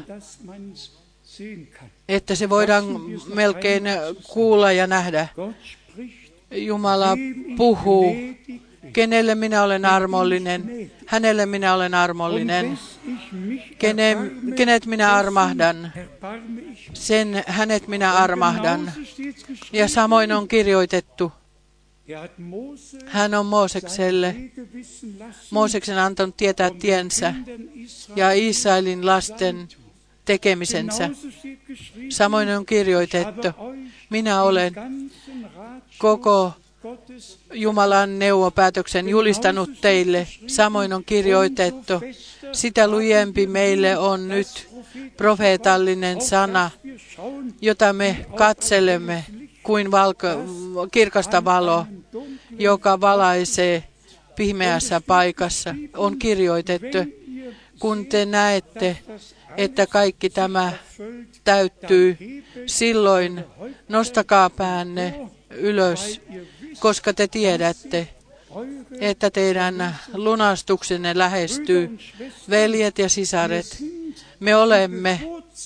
S1: että se voidaan melkein kuulla ja nähdä. Jumala puhuu. Kenelle minä olen armollinen? Hänelle minä olen armollinen. Kene, kenet minä armahdan? Sen hänet minä armahdan. Ja samoin on kirjoitettu. Hän on Moosekselle, Mooseksen antanut tietää tiensä ja Israelin lasten tekemisensä. Samoin on kirjoitettu. Minä olen koko Jumalan neuvopäätöksen julistanut teille. Samoin on kirjoitettu. Sitä lujempi meille on nyt profeetallinen sana, jota me katselemme kuin valko, kirkasta valoa, joka valaisee pimeässä paikassa. On kirjoitettu, kun te näette, että kaikki tämä täyttyy, silloin nostakaa päänne ylös, koska te tiedätte, että teidän lunastuksenne lähestyy. Veljet ja sisaret, me olemme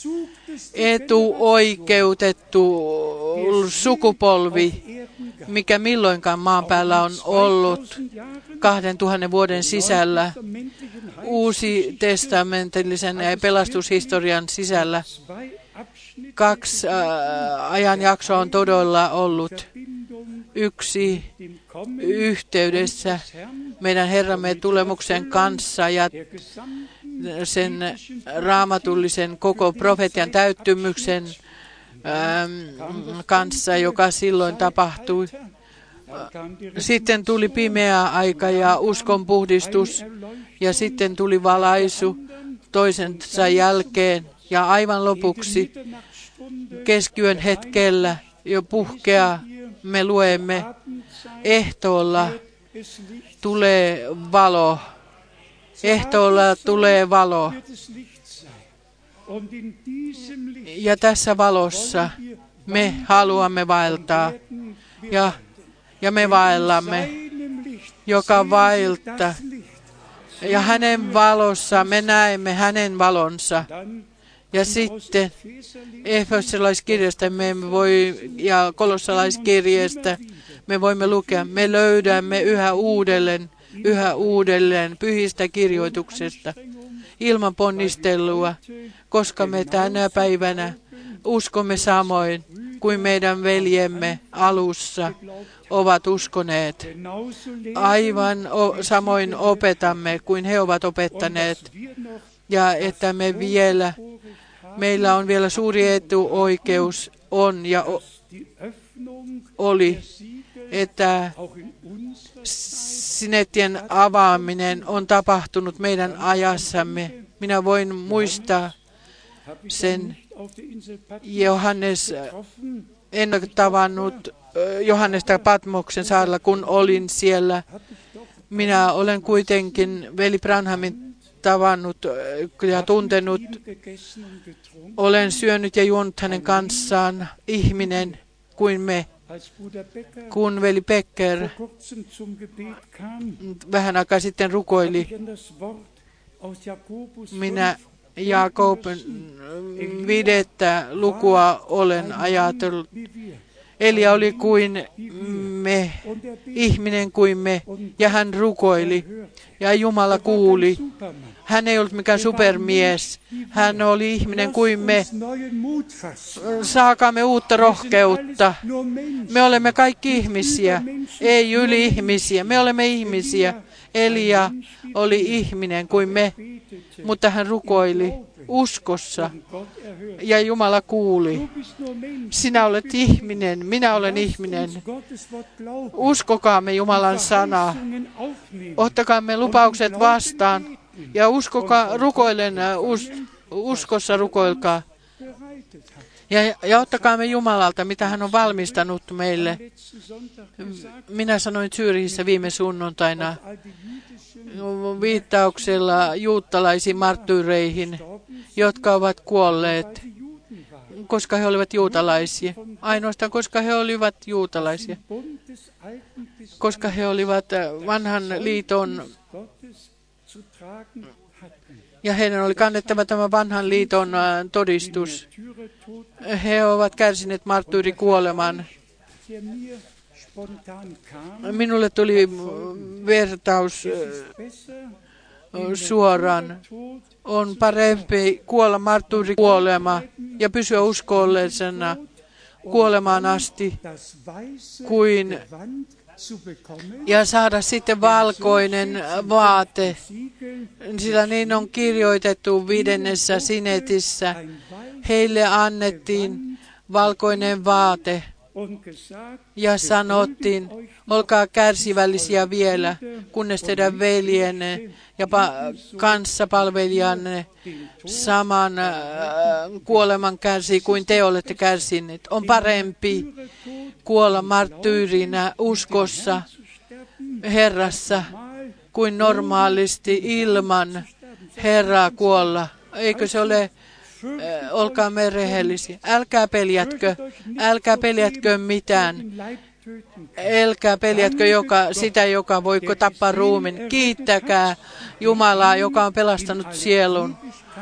S1: etuoikeutettu sukupolvi, mikä milloinkaan maan päällä on ollut kahden tuhannen vuoden sisällä, uusi testamentillisen pelastushistorian sisällä. Kaksi äh, ajanjaksoa on todella ollut. Yksi yhteydessä meidän Herramme tulemuksen kanssa ja sen raamatullisen koko profetian täyttymyksen ähm, kanssa, joka silloin tapahtui. Sitten tuli pimeä aika ja uskonpuhdistus ja sitten tuli valaisu toisensa jälkeen ja aivan lopuksi keskiyön hetkellä jo puhkea me luemme ehtoolla tulee valo. Ehtoolla tulee valo. Ja tässä valossa me haluamme vaeltaa. Ja, ja me vaellamme, joka vaeltaa. Ja hänen valossa me näemme hänen valonsa. Ja sitten Efesolaiskirjasta me voi, ja Kolossalaiskirjasta me voimme lukea, me löydämme yhä uudelleen, yhä uudelleen pyhistä kirjoituksesta ilman ponnistelua, koska me tänä päivänä uskomme samoin kuin meidän veljemme alussa ovat uskoneet. Aivan o- samoin opetamme kuin he ovat opettaneet. Ja että me vielä, meillä on vielä suuri etuoikeus on ja o- oli, että sinettien avaaminen on tapahtunut meidän ajassamme. Minä voin muistaa sen Johannes, en ole tavannut Johannesta Patmoksen saarella, kun olin siellä. Minä olen kuitenkin veli Branhamin tavannut ja tuntenut. Olen syönyt ja juonut hänen kanssaan ihminen kuin me. Kun veli Becker vähän aikaa sitten rukoili, minä Jaakobin viidettä lukua olen ajatellut. Elia oli kuin me, ihminen kuin me, ja hän rukoili, ja Jumala kuuli. Hän ei ollut mikään supermies, hän oli ihminen kuin me. Saakaamme uutta rohkeutta. Me olemme kaikki ihmisiä, ei yli-ihmisiä, me olemme ihmisiä. Elia oli ihminen kuin me, mutta hän rukoili. uskossa. Ja Jumala kuuli. Sinä olet ihminen, minä olen ihminen. Uskokaamme Jumalan sanaa. Ottakaamme lupaukset vastaan. Ja uskokaa, rukoilen, us, uskossa rukoilkaa. Ja, ja ottakaamme Jumalalta, mitä hän on valmistanut meille. Minä sanoin Zyrihissä viime sunnuntaina viittauksella juutalaisiin marttyyreihin, jotka ovat kuolleet, koska he olivat juutalaisia. Ainoastaan koska he olivat juutalaisia. Koska he olivat vanhan liiton, ja heidän oli kannettava tämä vanhan liiton todistus. He ovat kärsineet marttyyrikuoleman. Minulle tuli vertaus suoraan. On parempi kuolla marttyyrikuolema ja pysyä uskollisena kuolemaan asti, kuin ja saada sitten valkoinen vaate, sillä niin on kirjoitettu viidennessä sinetissä. Heille annettiin valkoinen vaate ja sanottiin, olkaa kärsivällisiä vielä, kunnes teidän veljenne ja kanssapalvelijanne saman äh, kuoleman kärsii kuin te olette kärsineet. On parempi kuolla marttyyrinä uskossa Herrassa kuin normaalisti ilman Herraa kuolla. Eikö se ole? Äh, olkaamme rehellisiä. Älkää peljätkö, älkää peljätkö mitään. Älkää peljätkö joka, sitä, joka voiko tappaa ruumin. Kiittäkää Jumalaa, joka on pelastanut sielun,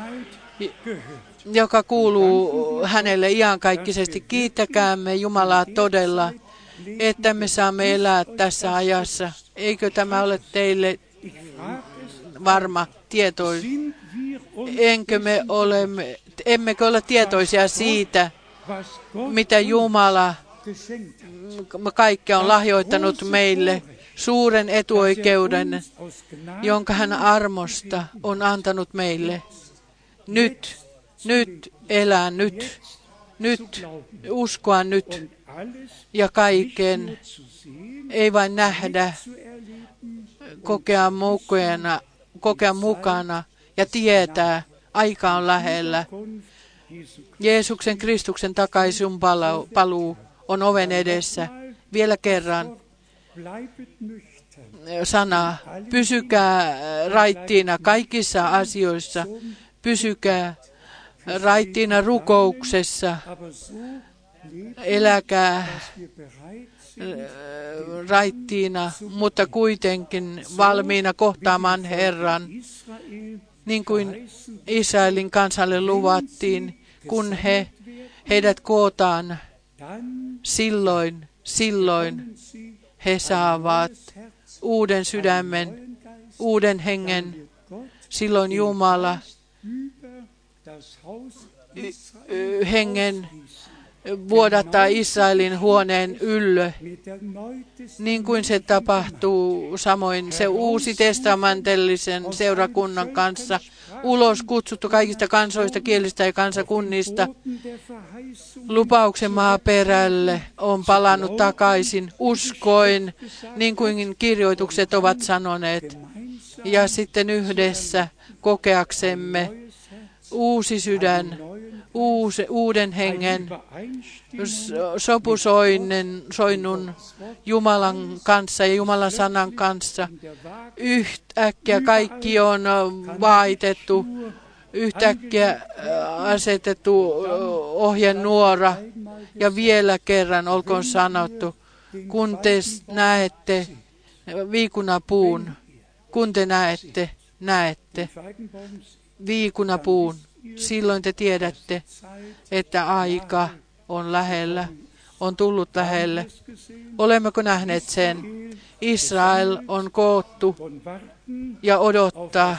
S1: joka kuuluu hänelle iankaikkisesti. Kiittäkäämme Jumalaa todella, että me saamme elää tässä ajassa. Eikö tämä ole teille varma tietoisuus? Enkö me olemme, emmekö ole tietoisia siitä, mitä Jumala kaikkea on lahjoittanut meille, suuren etuoikeuden, jonka hän armosta on antanut meille. Nyt, nyt elää nyt, nyt uskoa nyt ja kaiken, ei vain nähdä, kokea mukana, kokea mukana ja tietää, aika on lähellä. Jeesuksen Kristuksen takaisin paluu on oven edessä. Vielä kerran sana, pysykää raittiina kaikissa asioissa, pysykää raittiina rukouksessa, eläkää raittiina, mutta kuitenkin valmiina kohtaamaan Herran, niin kuin Israelin kansalle luvattiin, kun he, heidät kootaan, silloin, silloin he saavat uuden sydämen, uuden hengen. Silloin Jumala hengen vuodattaa Israelin huoneen yllö, niin kuin se tapahtuu samoin se uusi testamentillisen seurakunnan kanssa, ulos kutsuttu kaikista kansoista, kielistä ja kansakunnista. Lupauksen maaperälle on palannut takaisin uskoin, niin kuin kirjoitukset ovat sanoneet, ja sitten yhdessä kokeaksemme uusi sydän, uusi, uuden hengen, sopusoinen, soinnun Jumalan kanssa ja Jumalan sanan kanssa. Yhtäkkiä kaikki on vaitettu, yhtäkkiä asetettu ohjenuora ja vielä kerran olkoon sanottu, kun te näette viikunapuun, kun te näette, näette viikunapuun, silloin te tiedätte, että aika on lähellä, on tullut lähelle. Olemmeko nähneet sen? Israel on koottu ja odottaa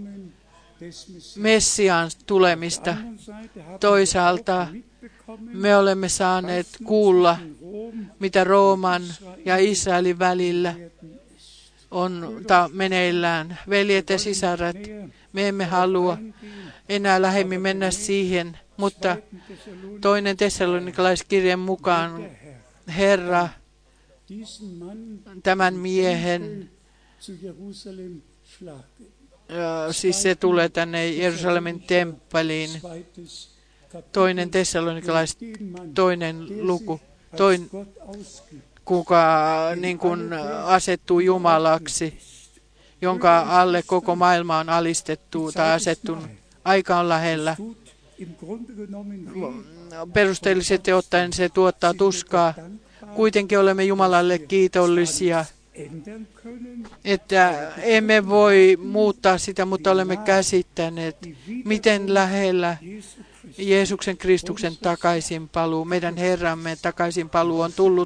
S1: Messiaan tulemista. Toisaalta me olemme saaneet kuulla, mitä Rooman ja Israelin välillä on ta- meneillään. Veljet ja sisaret, me emme halua enää lähemmin mennä siihen, mutta toinen Tessalonikalaiskirjan mukaan Herra tämän miehen, siis se tulee tänne Jerusalemin temppeliin, toinen Tessalonikalais, toinen luku, toinen, kuka niin kuin asettuu Jumalaksi, jonka alle koko maailma on alistettu tai asettunut. Aika on lähellä. Perusteellisesti ottaen se tuottaa tuskaa. Kuitenkin olemme Jumalalle kiitollisia, että emme voi muuttaa sitä, mutta olemme käsittäneet, miten lähellä Jeesuksen Kristuksen takaisinpaluu, meidän Herramme takaisinpaluu on tullut.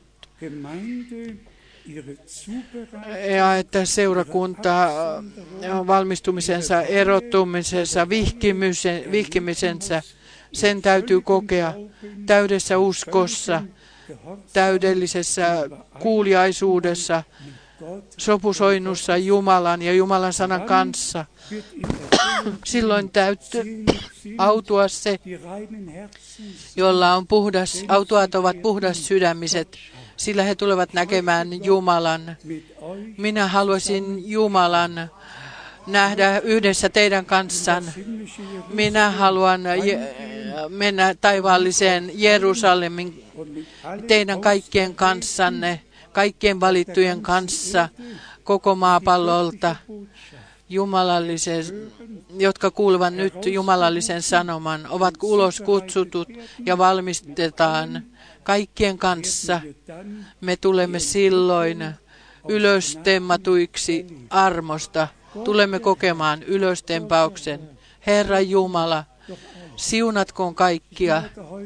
S1: Ja että seurakunta valmistumisensa, erottumisensa, vihkimisensä, sen täytyy kokea täydessä uskossa, täydellisessä kuuliaisuudessa, sopusoinnussa Jumalan ja Jumalan sanan kanssa. Silloin täytyy autua se, jolla on puhdas, autuaat ovat puhdas sydämiset, sillä he tulevat näkemään Jumalan. Minä haluaisin Jumalan nähdä yhdessä teidän kanssanne. Minä haluan mennä taivaalliseen Jerusalemin teidän kaikkien kanssanne, kaikkien valittujen kanssa koko maapallolta, jumalallisen, jotka kuuluvat nyt jumalallisen sanoman, ovat ulos kutsutut ja valmistetaan kaikkien kanssa. Me tulemme silloin ylöstemmatuiksi armosta. Tulemme kokemaan ylöstempauksen. Herra Jumala, siunatkoon kaikkia.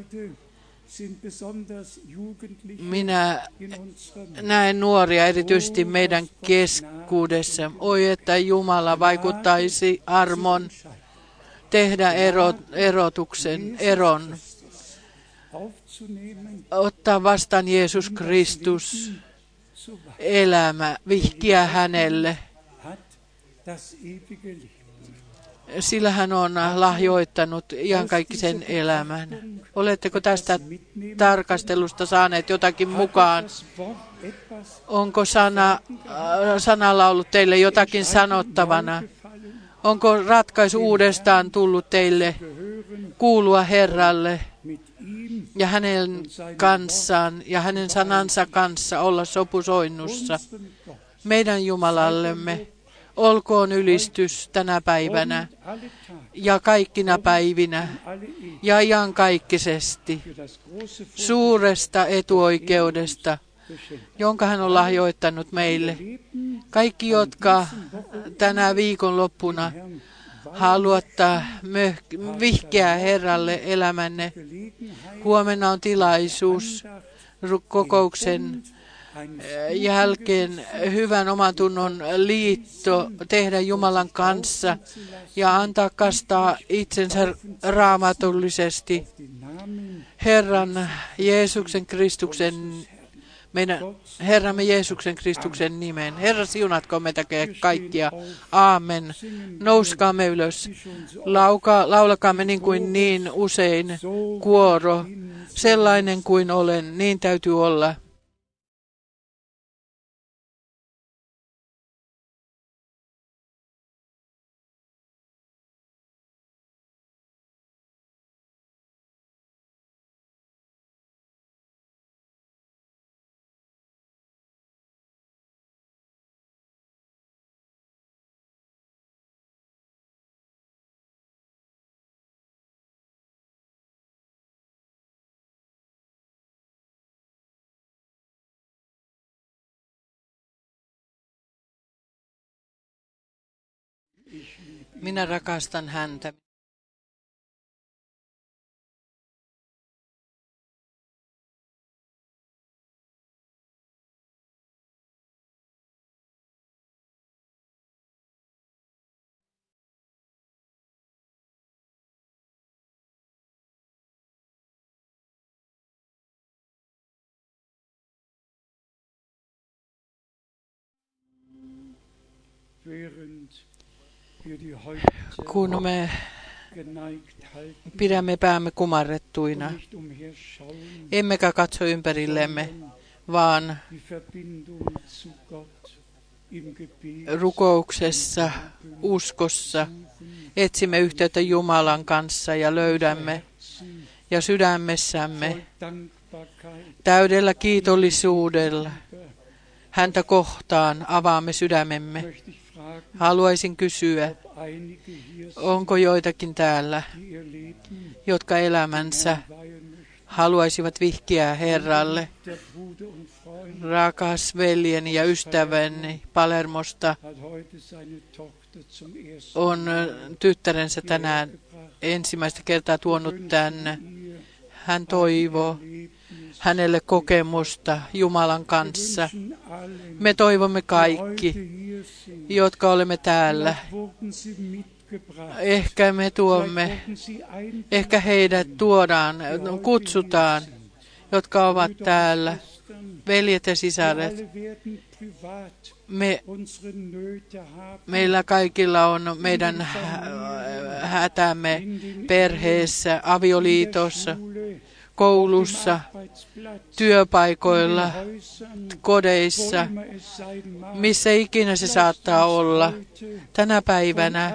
S1: Minä näen nuoria erityisesti meidän keskuudessa. Oi, että Jumala vaikuttaisi armon, tehdä ero, erotuksen, eron, ottaa vastaan Jeesus Kristus, elämä, vihkiä hänelle. Sillä hän on lahjoittanut iankaikkisen elämän. Oletteko tästä tarkastelusta saaneet jotakin mukaan? Onko sana, sanalla ollut teille jotakin sanottavana? Onko ratkaisu uudestaan tullut teille kuulua Herralle ja hänen kanssaan ja hänen sanansa kanssa olla sopusoinnussa? Meidän Jumalallemme olkoon ylistys tänä päivänä ja kaikkina päivinä ja iankaikkisesti suuresta etuoikeudesta, jonka hän on lahjoittanut meille. Kaikki, jotka tänä viikonloppuna haluatte vihkeä Herralle elämänne, huomenna on tilaisuus kokouksen jälkeen hyvän oman tunnon liitto tehdä Jumalan kanssa ja antaa kastaa itsensä raamatullisesti Herran Jeesuksen Kristuksen, meidän Herramme Jeesuksen Kristuksen nimen. Herra, siunatko meitä kaikkia. Aamen. Nouskaamme ylös. Lauka, laulakaamme niin kuin niin usein kuoro. Sellainen kuin olen, niin täytyy olla. Minä rakastan häntä. kun me pidämme päämme kumarrettuina, emmekä katso ympärillemme, vaan rukouksessa, uskossa etsimme yhteyttä Jumalan kanssa ja löydämme ja sydämessämme täydellä kiitollisuudella häntä kohtaan avaamme sydämemme. Haluaisin kysyä, onko joitakin täällä, jotka elämänsä haluaisivat vihkiä Herralle. Rakas veljeni ja ystäväni Palermosta on tyttärensä tänään ensimmäistä kertaa tuonut tänne. Hän toivoo hänelle kokemusta Jumalan kanssa. Me toivomme kaikki, jotka olemme täällä. Ehkä me tuomme, ehkä heidät tuodaan, kutsutaan, jotka ovat täällä, veljet ja sisaret. Me, meillä kaikilla on meidän hätämme perheessä, avioliitossa, koulussa, työpaikoilla, kodeissa, missä ikinä se saattaa olla. Tänä päivänä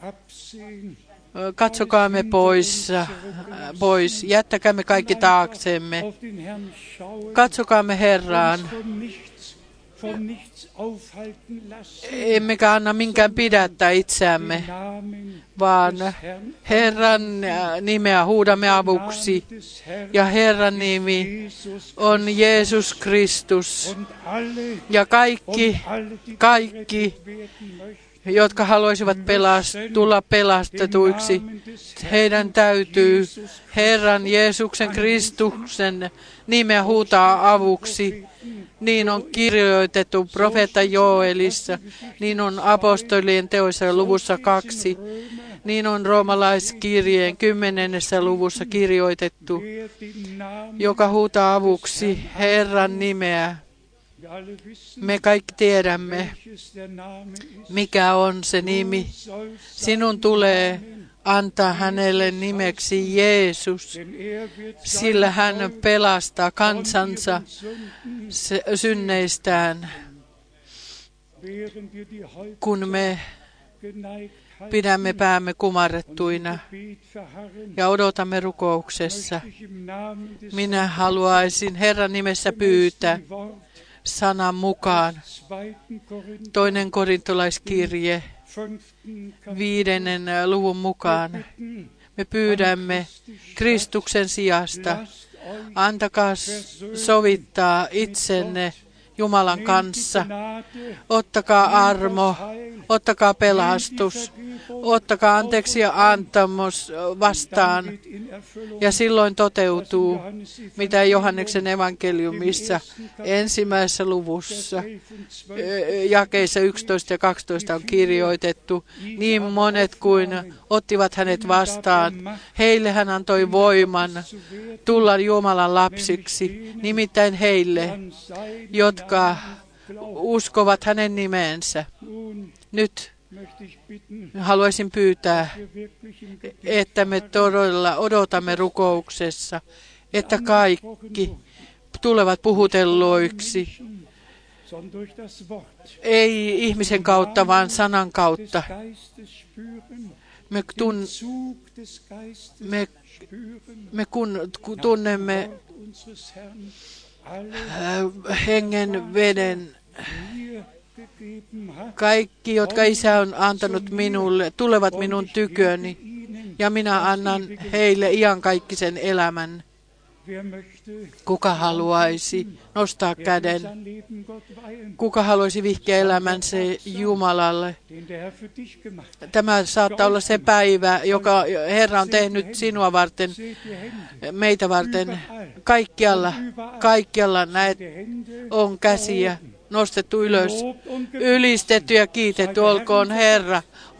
S1: katsokaamme pois, pois, jättäkäämme kaikki taaksemme, katsokaamme Herraan, emmekä anna minkään pidättää itseämme, vaan Herran nimeä huudamme avuksi. Ja Herran nimi on Jeesus Kristus. Ja kaikki, kaikki, jotka haluaisivat pelast- tulla pelastetuiksi, heidän täytyy Herran Jeesuksen Kristuksen nimeä huutaa avuksi. Niin on kirjoitettu profeetta Joelissa, niin on apostolien teoissa luvussa kaksi, niin on roomalaiskirjeen kymmenennessä luvussa kirjoitettu, joka huutaa avuksi Herran nimeä. Me kaikki tiedämme, mikä on se nimi. Sinun tulee antaa hänelle nimeksi Jeesus, sillä hän pelastaa kansansa synneistään. Kun me pidämme päämme kumarrettuina ja odotamme rukouksessa, minä haluaisin Herran nimessä pyytää sanan mukaan. Toinen korintolaiskirje, viidennen luvun mukaan. Me pyydämme Kristuksen sijasta, antakaa sovittaa itsenne Jumalan kanssa. Ottakaa armo, ottakaa pelastus, ottakaa anteeksi ja antamus vastaan. Ja silloin toteutuu, mitä Johanneksen evankeliumissa ensimmäisessä luvussa, jakeissa yksitoista ja kaksitoista on kirjoitettu. Niin monet kuin ottivat hänet vastaan, heille hän antoi voiman tulla Jumalan lapsiksi, nimittäin heille, jotka uskovat hänen nimeensä. Nyt haluaisin pyytää, että me todella odotamme rukouksessa, että kaikki tulevat puhutelluiksi, ei ihmisen kautta, vaan sanan kautta. Me, tun, me, me kun tunnemme hengen veden, kaikki, jotka Isä on antanut minulle, tulevat minun tyköni, ja minä annan heille iankaikkisen elämän. Kuka haluaisi nostaa käden? Kuka haluaisi vihkiä elämänsä Jumalalle? Tämä saattaa olla se päivä, joka Herra on tehnyt sinua varten, meitä varten. Kaikkialla, kaikkialla näet on käsiä nostettu ylös, ylistetty ja kiitetty olkoon Herra,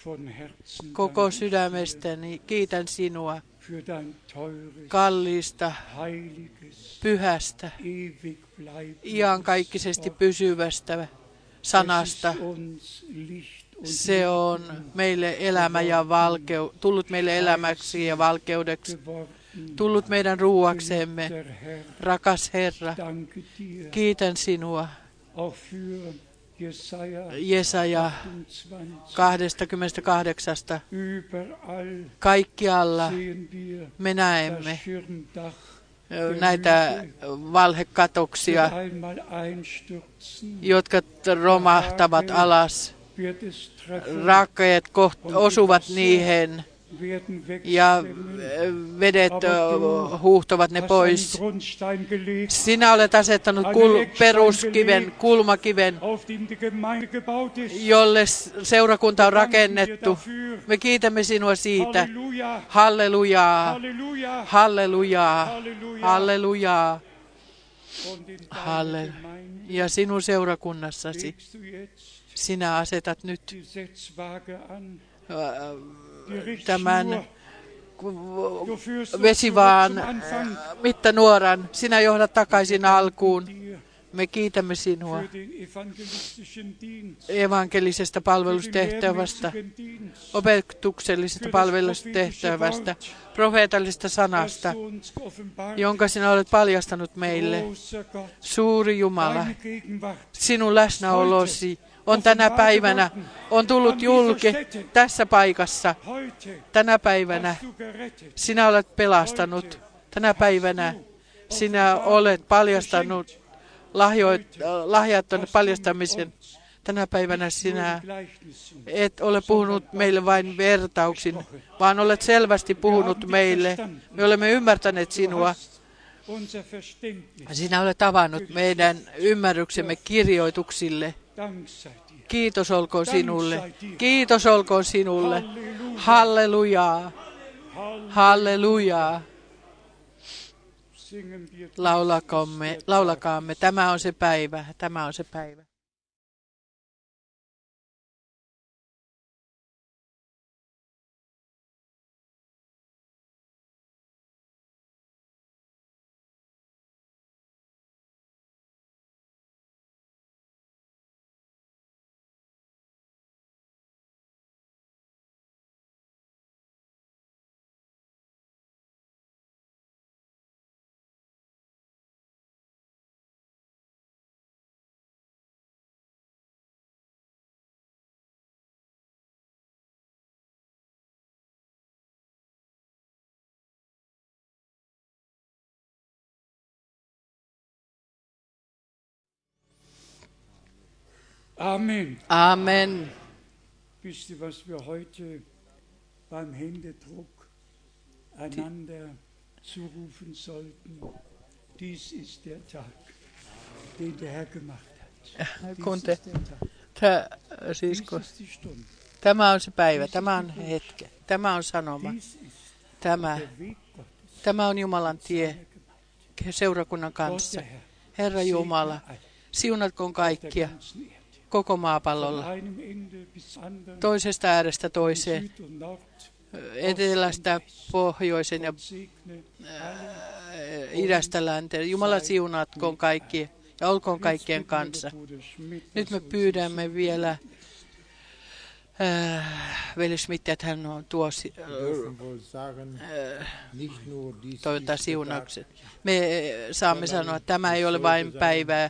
S1: koko sydämestäni kiitän sinua
S2: für dein teures,
S1: kalliista,
S2: heiliges,
S1: pyhästä,
S2: ewig bleibendes
S1: iankaikkisesti
S2: Wort.
S1: pysyvästä sanasta.
S2: Es ist uns Licht und
S1: Se on meille elämä ja valkeu, tullut meille elämäksi ja valkeudeksi,
S2: geworden.
S1: tullut meidän ruuaksemme.
S2: Der Herr,
S1: Rakas Herra,
S2: danke dir
S1: kiitän sinua
S2: auch für Jesaja
S1: Jesaja
S2: achtundzwanzig.
S1: kaksikymmentäkahdeksan.
S2: Überall
S1: Kaikkialla
S2: sehen wir
S1: me
S2: das
S1: näemme
S2: Schirmdach
S1: näitä valhekatoksia,
S2: einmal einstürzen,
S1: jotka romahtavat alas.
S2: wird es treffen,
S1: Rakeet koht osuvat niihin
S2: werden
S1: ja
S2: wegschwemmen.
S1: vedet ö, huuhtovat ne
S2: Hast
S1: pois.
S2: einen Grundstein gelegt,
S1: Sinä olet asettanut kul- peruskiven, kulmakiven,
S2: auf dem die Gemeinde gebaut ist.
S1: jolle s- seurakunta on rakennettu. Me kiitämme sinua siitä.
S2: Halleluja,
S1: Hallelujaa,
S2: Halleluja,
S1: hallelujaa,
S2: Halleluja.
S1: hallelujaa.
S2: Und in
S1: Halle-
S2: deiner Gemeinde
S1: Ja sinun seurakunnassasi
S2: legst du jetzt
S1: sinä asetat nyt
S2: die Setzwaage an,
S1: ö,
S2: die
S1: tämän
S2: Richtschnur. Du führst uns
S1: vesivaan
S2: zurück zum Anfang.
S1: mittanuoran. Sinä johdat takaisin alkuun.
S2: Dir
S1: Me kiitämme sinua
S2: für den evangelistischen Dienst,
S1: evankelisesta
S2: für den
S1: palvelustehtävästä,
S2: lehrmäßigen Dienst,
S1: opetuksellisesta palvelustehtävästä, profeetallisesta
S2: das
S1: sanasta,
S2: du uns offenbart
S1: jonka sinä olet paljastanut meille.
S2: großer Gott,
S1: Suuri Jumala,
S2: deine Gegenwart.
S1: sinun läsnäolosi on tänä päivänä, on tullut julki tässä paikassa.
S2: Heute
S1: Tänä päivänä
S2: hast du gerettet.
S1: sinä olet pelastanut. Tänä päivänä sinä olet paljastanut lahjoit, lahjat tuonne paljastamisen. Tänä päivänä sinä et ole puhunut meille vain vertauksin, vaan olet selvästi puhunut meille. Me olemme ymmärtäneet sinua.
S2: Unser Verständnis,
S1: Sinä olet avannut meidän ymmärryksemme kirjoituksille.
S2: Dank sei dir.
S1: Kiitos olkoon sinulle. Kiitos olkoon sinulle. Hallelujaa. Hallelujaa.
S2: Singen wir
S1: Laulakaamme, laulakaamme. Tämä on se päivä. Tämä on se päivä.
S2: Amen.
S1: Amen.
S2: Wisst ihr, was wir heute beim Händedruck einander zurufen sollten? Dies ist der Tag, den der Herr gemacht hat. Dies
S1: Kun te,
S2: ist der Tag.
S1: tä,
S2: Dies
S1: sisko,
S2: ist die Stunde.
S1: tämä on se päivä, tämä on hetke, tämä on sanoma,
S2: Dies ist
S1: tämä,
S2: der Weg Gottes.
S1: tämä on Jumalan tie
S2: Seine Gemeinde.
S1: seurakunnan
S2: Gott
S1: kanssa.
S2: der Herr.
S1: Herra Jumala,
S2: segne alle
S1: siunatkoon
S2: auf der
S1: kaikkia
S2: ganzen Erde.
S1: koko
S2: Von
S1: maapallolla,
S2: einem Ende bis anderen,
S1: toisesta äärestä toiseen,
S2: Süd und Nord,
S1: etelästä pohjoisen ja
S2: segne
S1: äh, idästä länteen. Jumala siunatkoon kaikki ja olkoon kaikkien kanssa. Nyt me pyydämme vielä äh, veli Schmidt, että hän on tuosi, äh, toivottaa siunaukset. Me äh, saamme sanoa, että tämä ei ole vain päivää.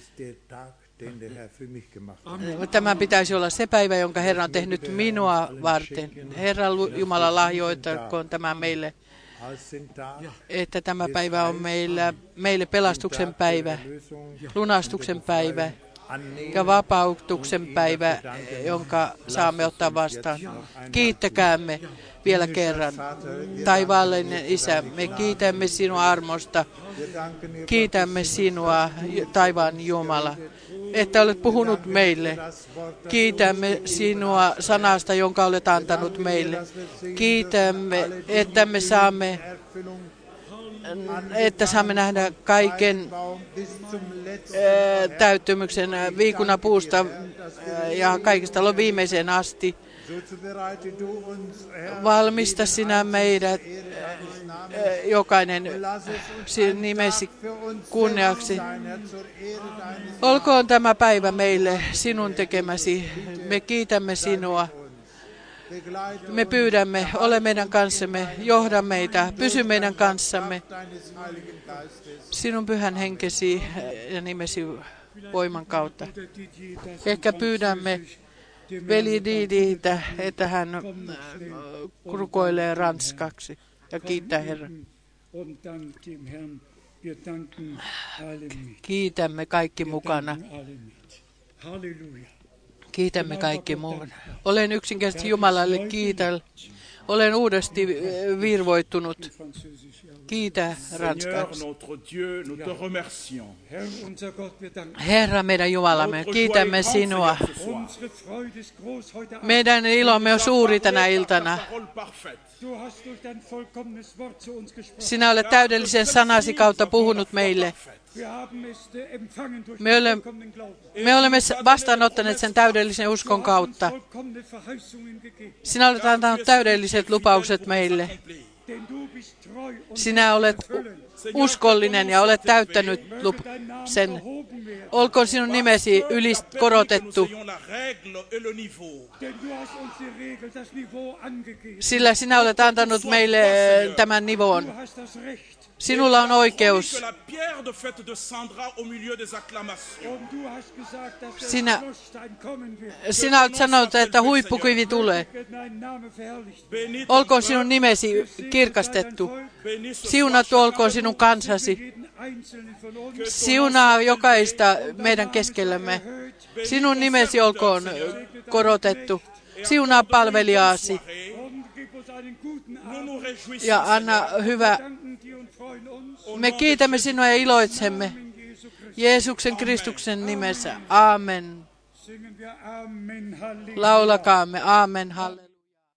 S1: Tämä pitäisi olla se päivä, jonka Herra on tehnyt minua varten. Herra Jumala lahjoittakoon tämä meille, että tämä päivä on meillä, meille pelastuksen päivä, lunastuksen päivä ja vapautuksen päivä, jonka saamme ottaa vastaan. Kiittäkäämme vielä kerran. Taivaallinen Isä, me kiitämme sinua armosta. Kiitämme sinua, taivaan Jumala, että olet puhunut meille. Kiitämme sinua sanasta, jonka olet antanut meille. Kiitämme, että me saamme, että saamme nähdä kaiken täyttymyksen viikunapuusta ja kaikista viimeiseen asti. Valmista sinä meidät, jokainen nimesi kunniaksi. Olkoon tämä päivä meille sinun tekemäsi. Me kiitämme sinua. Me pyydämme, ole meidän kanssamme, johda meitä, pysy meidän kanssamme. Sinun pyhän henkesi ja nimesi voiman kautta. Ehkä pyydämme veli Diditä, että hän rukoilee ranskaksi ja kiittää Herran. Kiitämme kaikki mukana. Kiitämme kaikki muun. Olen yksinkertaisesti Jumalalle kiitellä. Olen uudesti virvoittunut. Kiitä ranskaksi. Herra meidän Jumalamme, kiitämme sinua. Meidän ilomme on suuri tänä iltana. Sinä olet täydellisen sanasi kautta puhunut meille. Me olemme, me olemme vastaanottaneet sen täydellisen uskon kautta. Sinä olet antanut täydelliset lupaukset meille. Sinä olet uskollinen ja olet täyttänyt sen. Olkoon sinun nimesi ylist korotettu. Sillä sinä olet antanut meille tämän nivoon. Sinulla on oikeus. Sinä, sinä olet sanonut, että huippukivi tulee. Olkoon sinun nimesi kirkastettu. Siunattu olkoon sinun kansasi. Siunaa jokaista meidän keskellämme. Sinun nimesi olkoon korotettu. Siunaa palvelijaasi. Ja anna hyvä. Me kiitämme sinua ja iloitsemme. Jeesuksen Kristuksen nimessä. Amen. Laulakaamme. Amen. Halleluja.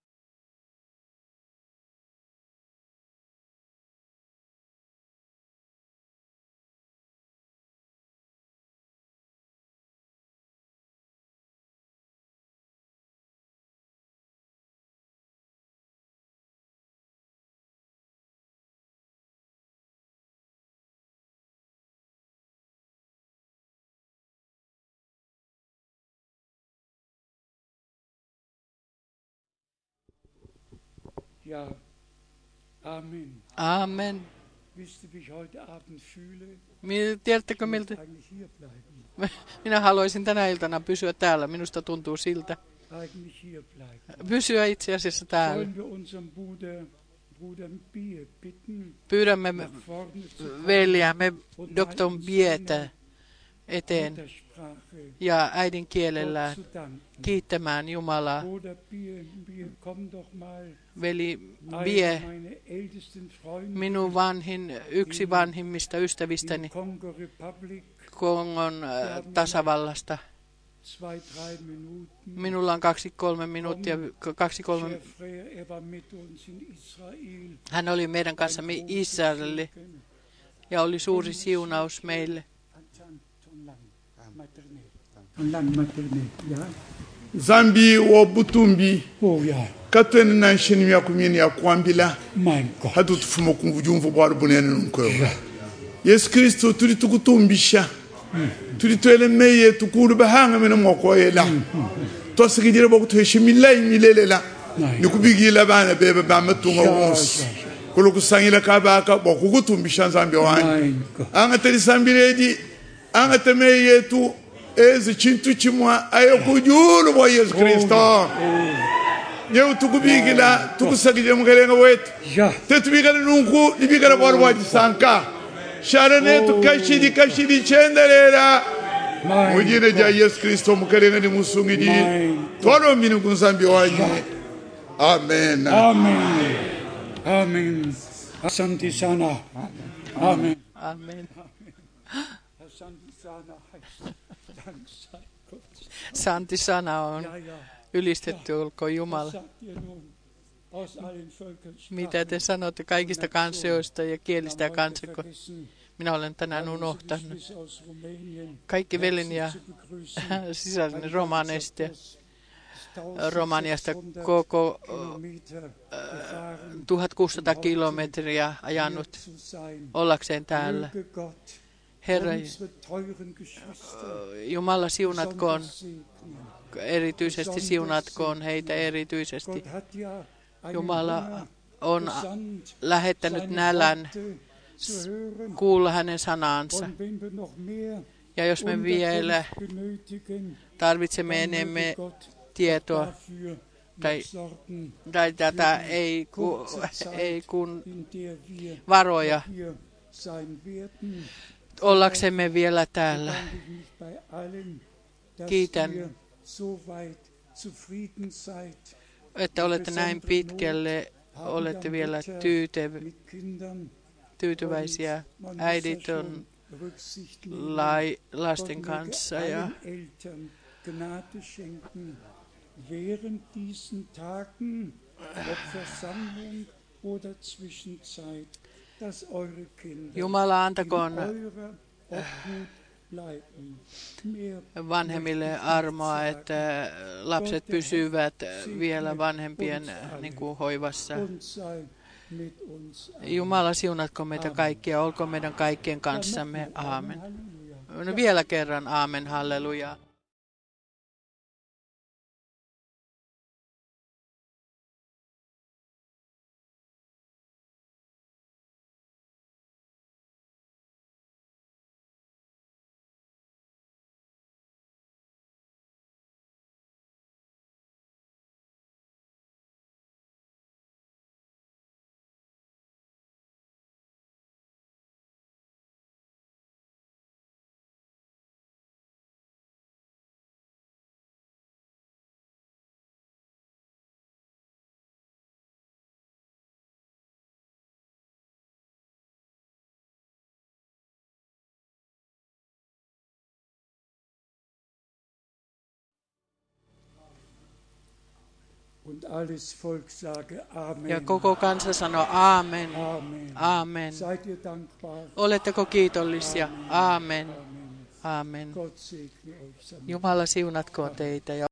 S2: Ja, Amen.
S1: Amen.
S2: Wisst ihr, wie ich heute Abend fühle?
S1: Tiedättekö miltä?
S2: Eigentlich hier bleiben.
S1: Minä haluaisin tänä iltana pysyä täällä. Minusta tuntuu siltä.
S2: Eigentlich hier bleiben.
S1: Pysyä itse asiassa täällä.
S2: Wollen wir unseren Bruder, Bruder Bier bitten,
S1: Pyydämme
S2: nach vorne zu kommen
S1: veljäämme
S2: und
S1: doktor
S2: mal in
S1: Bietä
S2: seiner
S1: eteen
S2: Muttersprache
S1: ja äidinkielellään
S2: Gott zu danken.
S1: kiittämään Jumalaa.
S2: Bruder Bier, Bier, komm doch mal.
S1: Veli
S2: Einer
S1: Bie,
S2: meiner ältesten Freunde
S1: minun vanhin, yksi vanhimmista ystävistäni
S2: in Kongo Republic,
S1: Kongon äh, tasavallasta.
S2: zwei, drei Minuten.
S1: Minulla on kaksi kolme minuuttia, kaksi kolme.
S2: Cher frère, er war mit uns in Israel.
S1: Hän oli meidän kanssamme Israelille ja oli suuri siunaus meille.
S3: Zambi wo Butumbi
S2: Oh ja,
S3: katwen nan shin ya kumini ya kwambila
S2: mein Gott.
S3: hadu tufumo kumvujumvu bwa bunene nunko Yesu Kristo turi tukutumbisha turi twele meye tukuru bahanga mena moko yela to sigidire boku to shimilai milelela nikubigila bana bebe bamatunga wons kolo kusangila kabaka boku kutumbisha Zambi wani
S2: Mein Gott.
S3: anga teri sambiredi anga temeye tu ezi chintu chimwa ayo kujulu wa Yesu Kristo nyeu tukubigila tukusagije mugelenga wetu
S2: Ja,
S3: tetubigala nunku nibigala bwa waji sanka sharane tukashidi kashidi chenderera
S2: mein
S3: mujine ja Yesu Kristo mugelenga ni musungiji
S2: Mein
S3: twalo minu kunsambi wanyi amen
S2: Amen. Amen. Asante sana. Amen.
S1: Amen.
S2: Asante sana heißt Dank sei Gott.
S1: Santi sana on
S2: Ja, ja.
S1: ylistetty olkoon Jumala.
S2: Was sagt ihr nun aus allen Völkern?
S1: Mitä te sanotte kaikista kansoista ja kielistä ja kansakoista?
S2: vergessen,
S1: Minä olen tänään
S2: unsere
S1: unohtanut
S2: Geschwister aus Rumänien
S1: kaikki velin ja
S2: herzlich zu begrüßen.
S1: sisällinen romaneista.
S2: Das
S1: Romaniasta koko tuhatkuusisataa kilometriä ajanut ollakseen täällä. Herra, Jumala siunatkoon, erityisesti siunatkoon heitä erityisesti. Jumala on lähettänyt nälän kuulla hänen sanansa. Ja jos me vielä tarvitsemme enemmän tietoa tai, tai tätä ei, ku, ei kun varoja ollaksemme vielä täällä. Kiitän, että olette näin pitkälle, olette vielä tyytyv- tyytyväisiä. Äidit on lai, lasten kanssa ja
S2: während diesen Tagen, ob Versammlung oder Zwischenzeit, dass eure Kinder
S1: Jumala antakoon
S2: in eurer Obhut bleiben.
S1: vanhemmille armoa, että lapset pysyvät vielä vanhempien niin kuin, hoivassa. Jumala siunatko meitä kaikkia, olkoon meidän kaikkien kanssamme. Aamen. No, vielä kerran aamen, halleluja.
S2: Und alles Volk sage Amen.
S1: Ja koko kansa sanoo aamen.
S2: Amen.
S1: Aamen.
S2: Seid ihr dankbar?
S1: Oletteko kiitollisia? Aamen.
S2: Amen.
S1: Aamen.
S2: Gott segne euch.
S1: Jumala siunatkoon teitä. Ja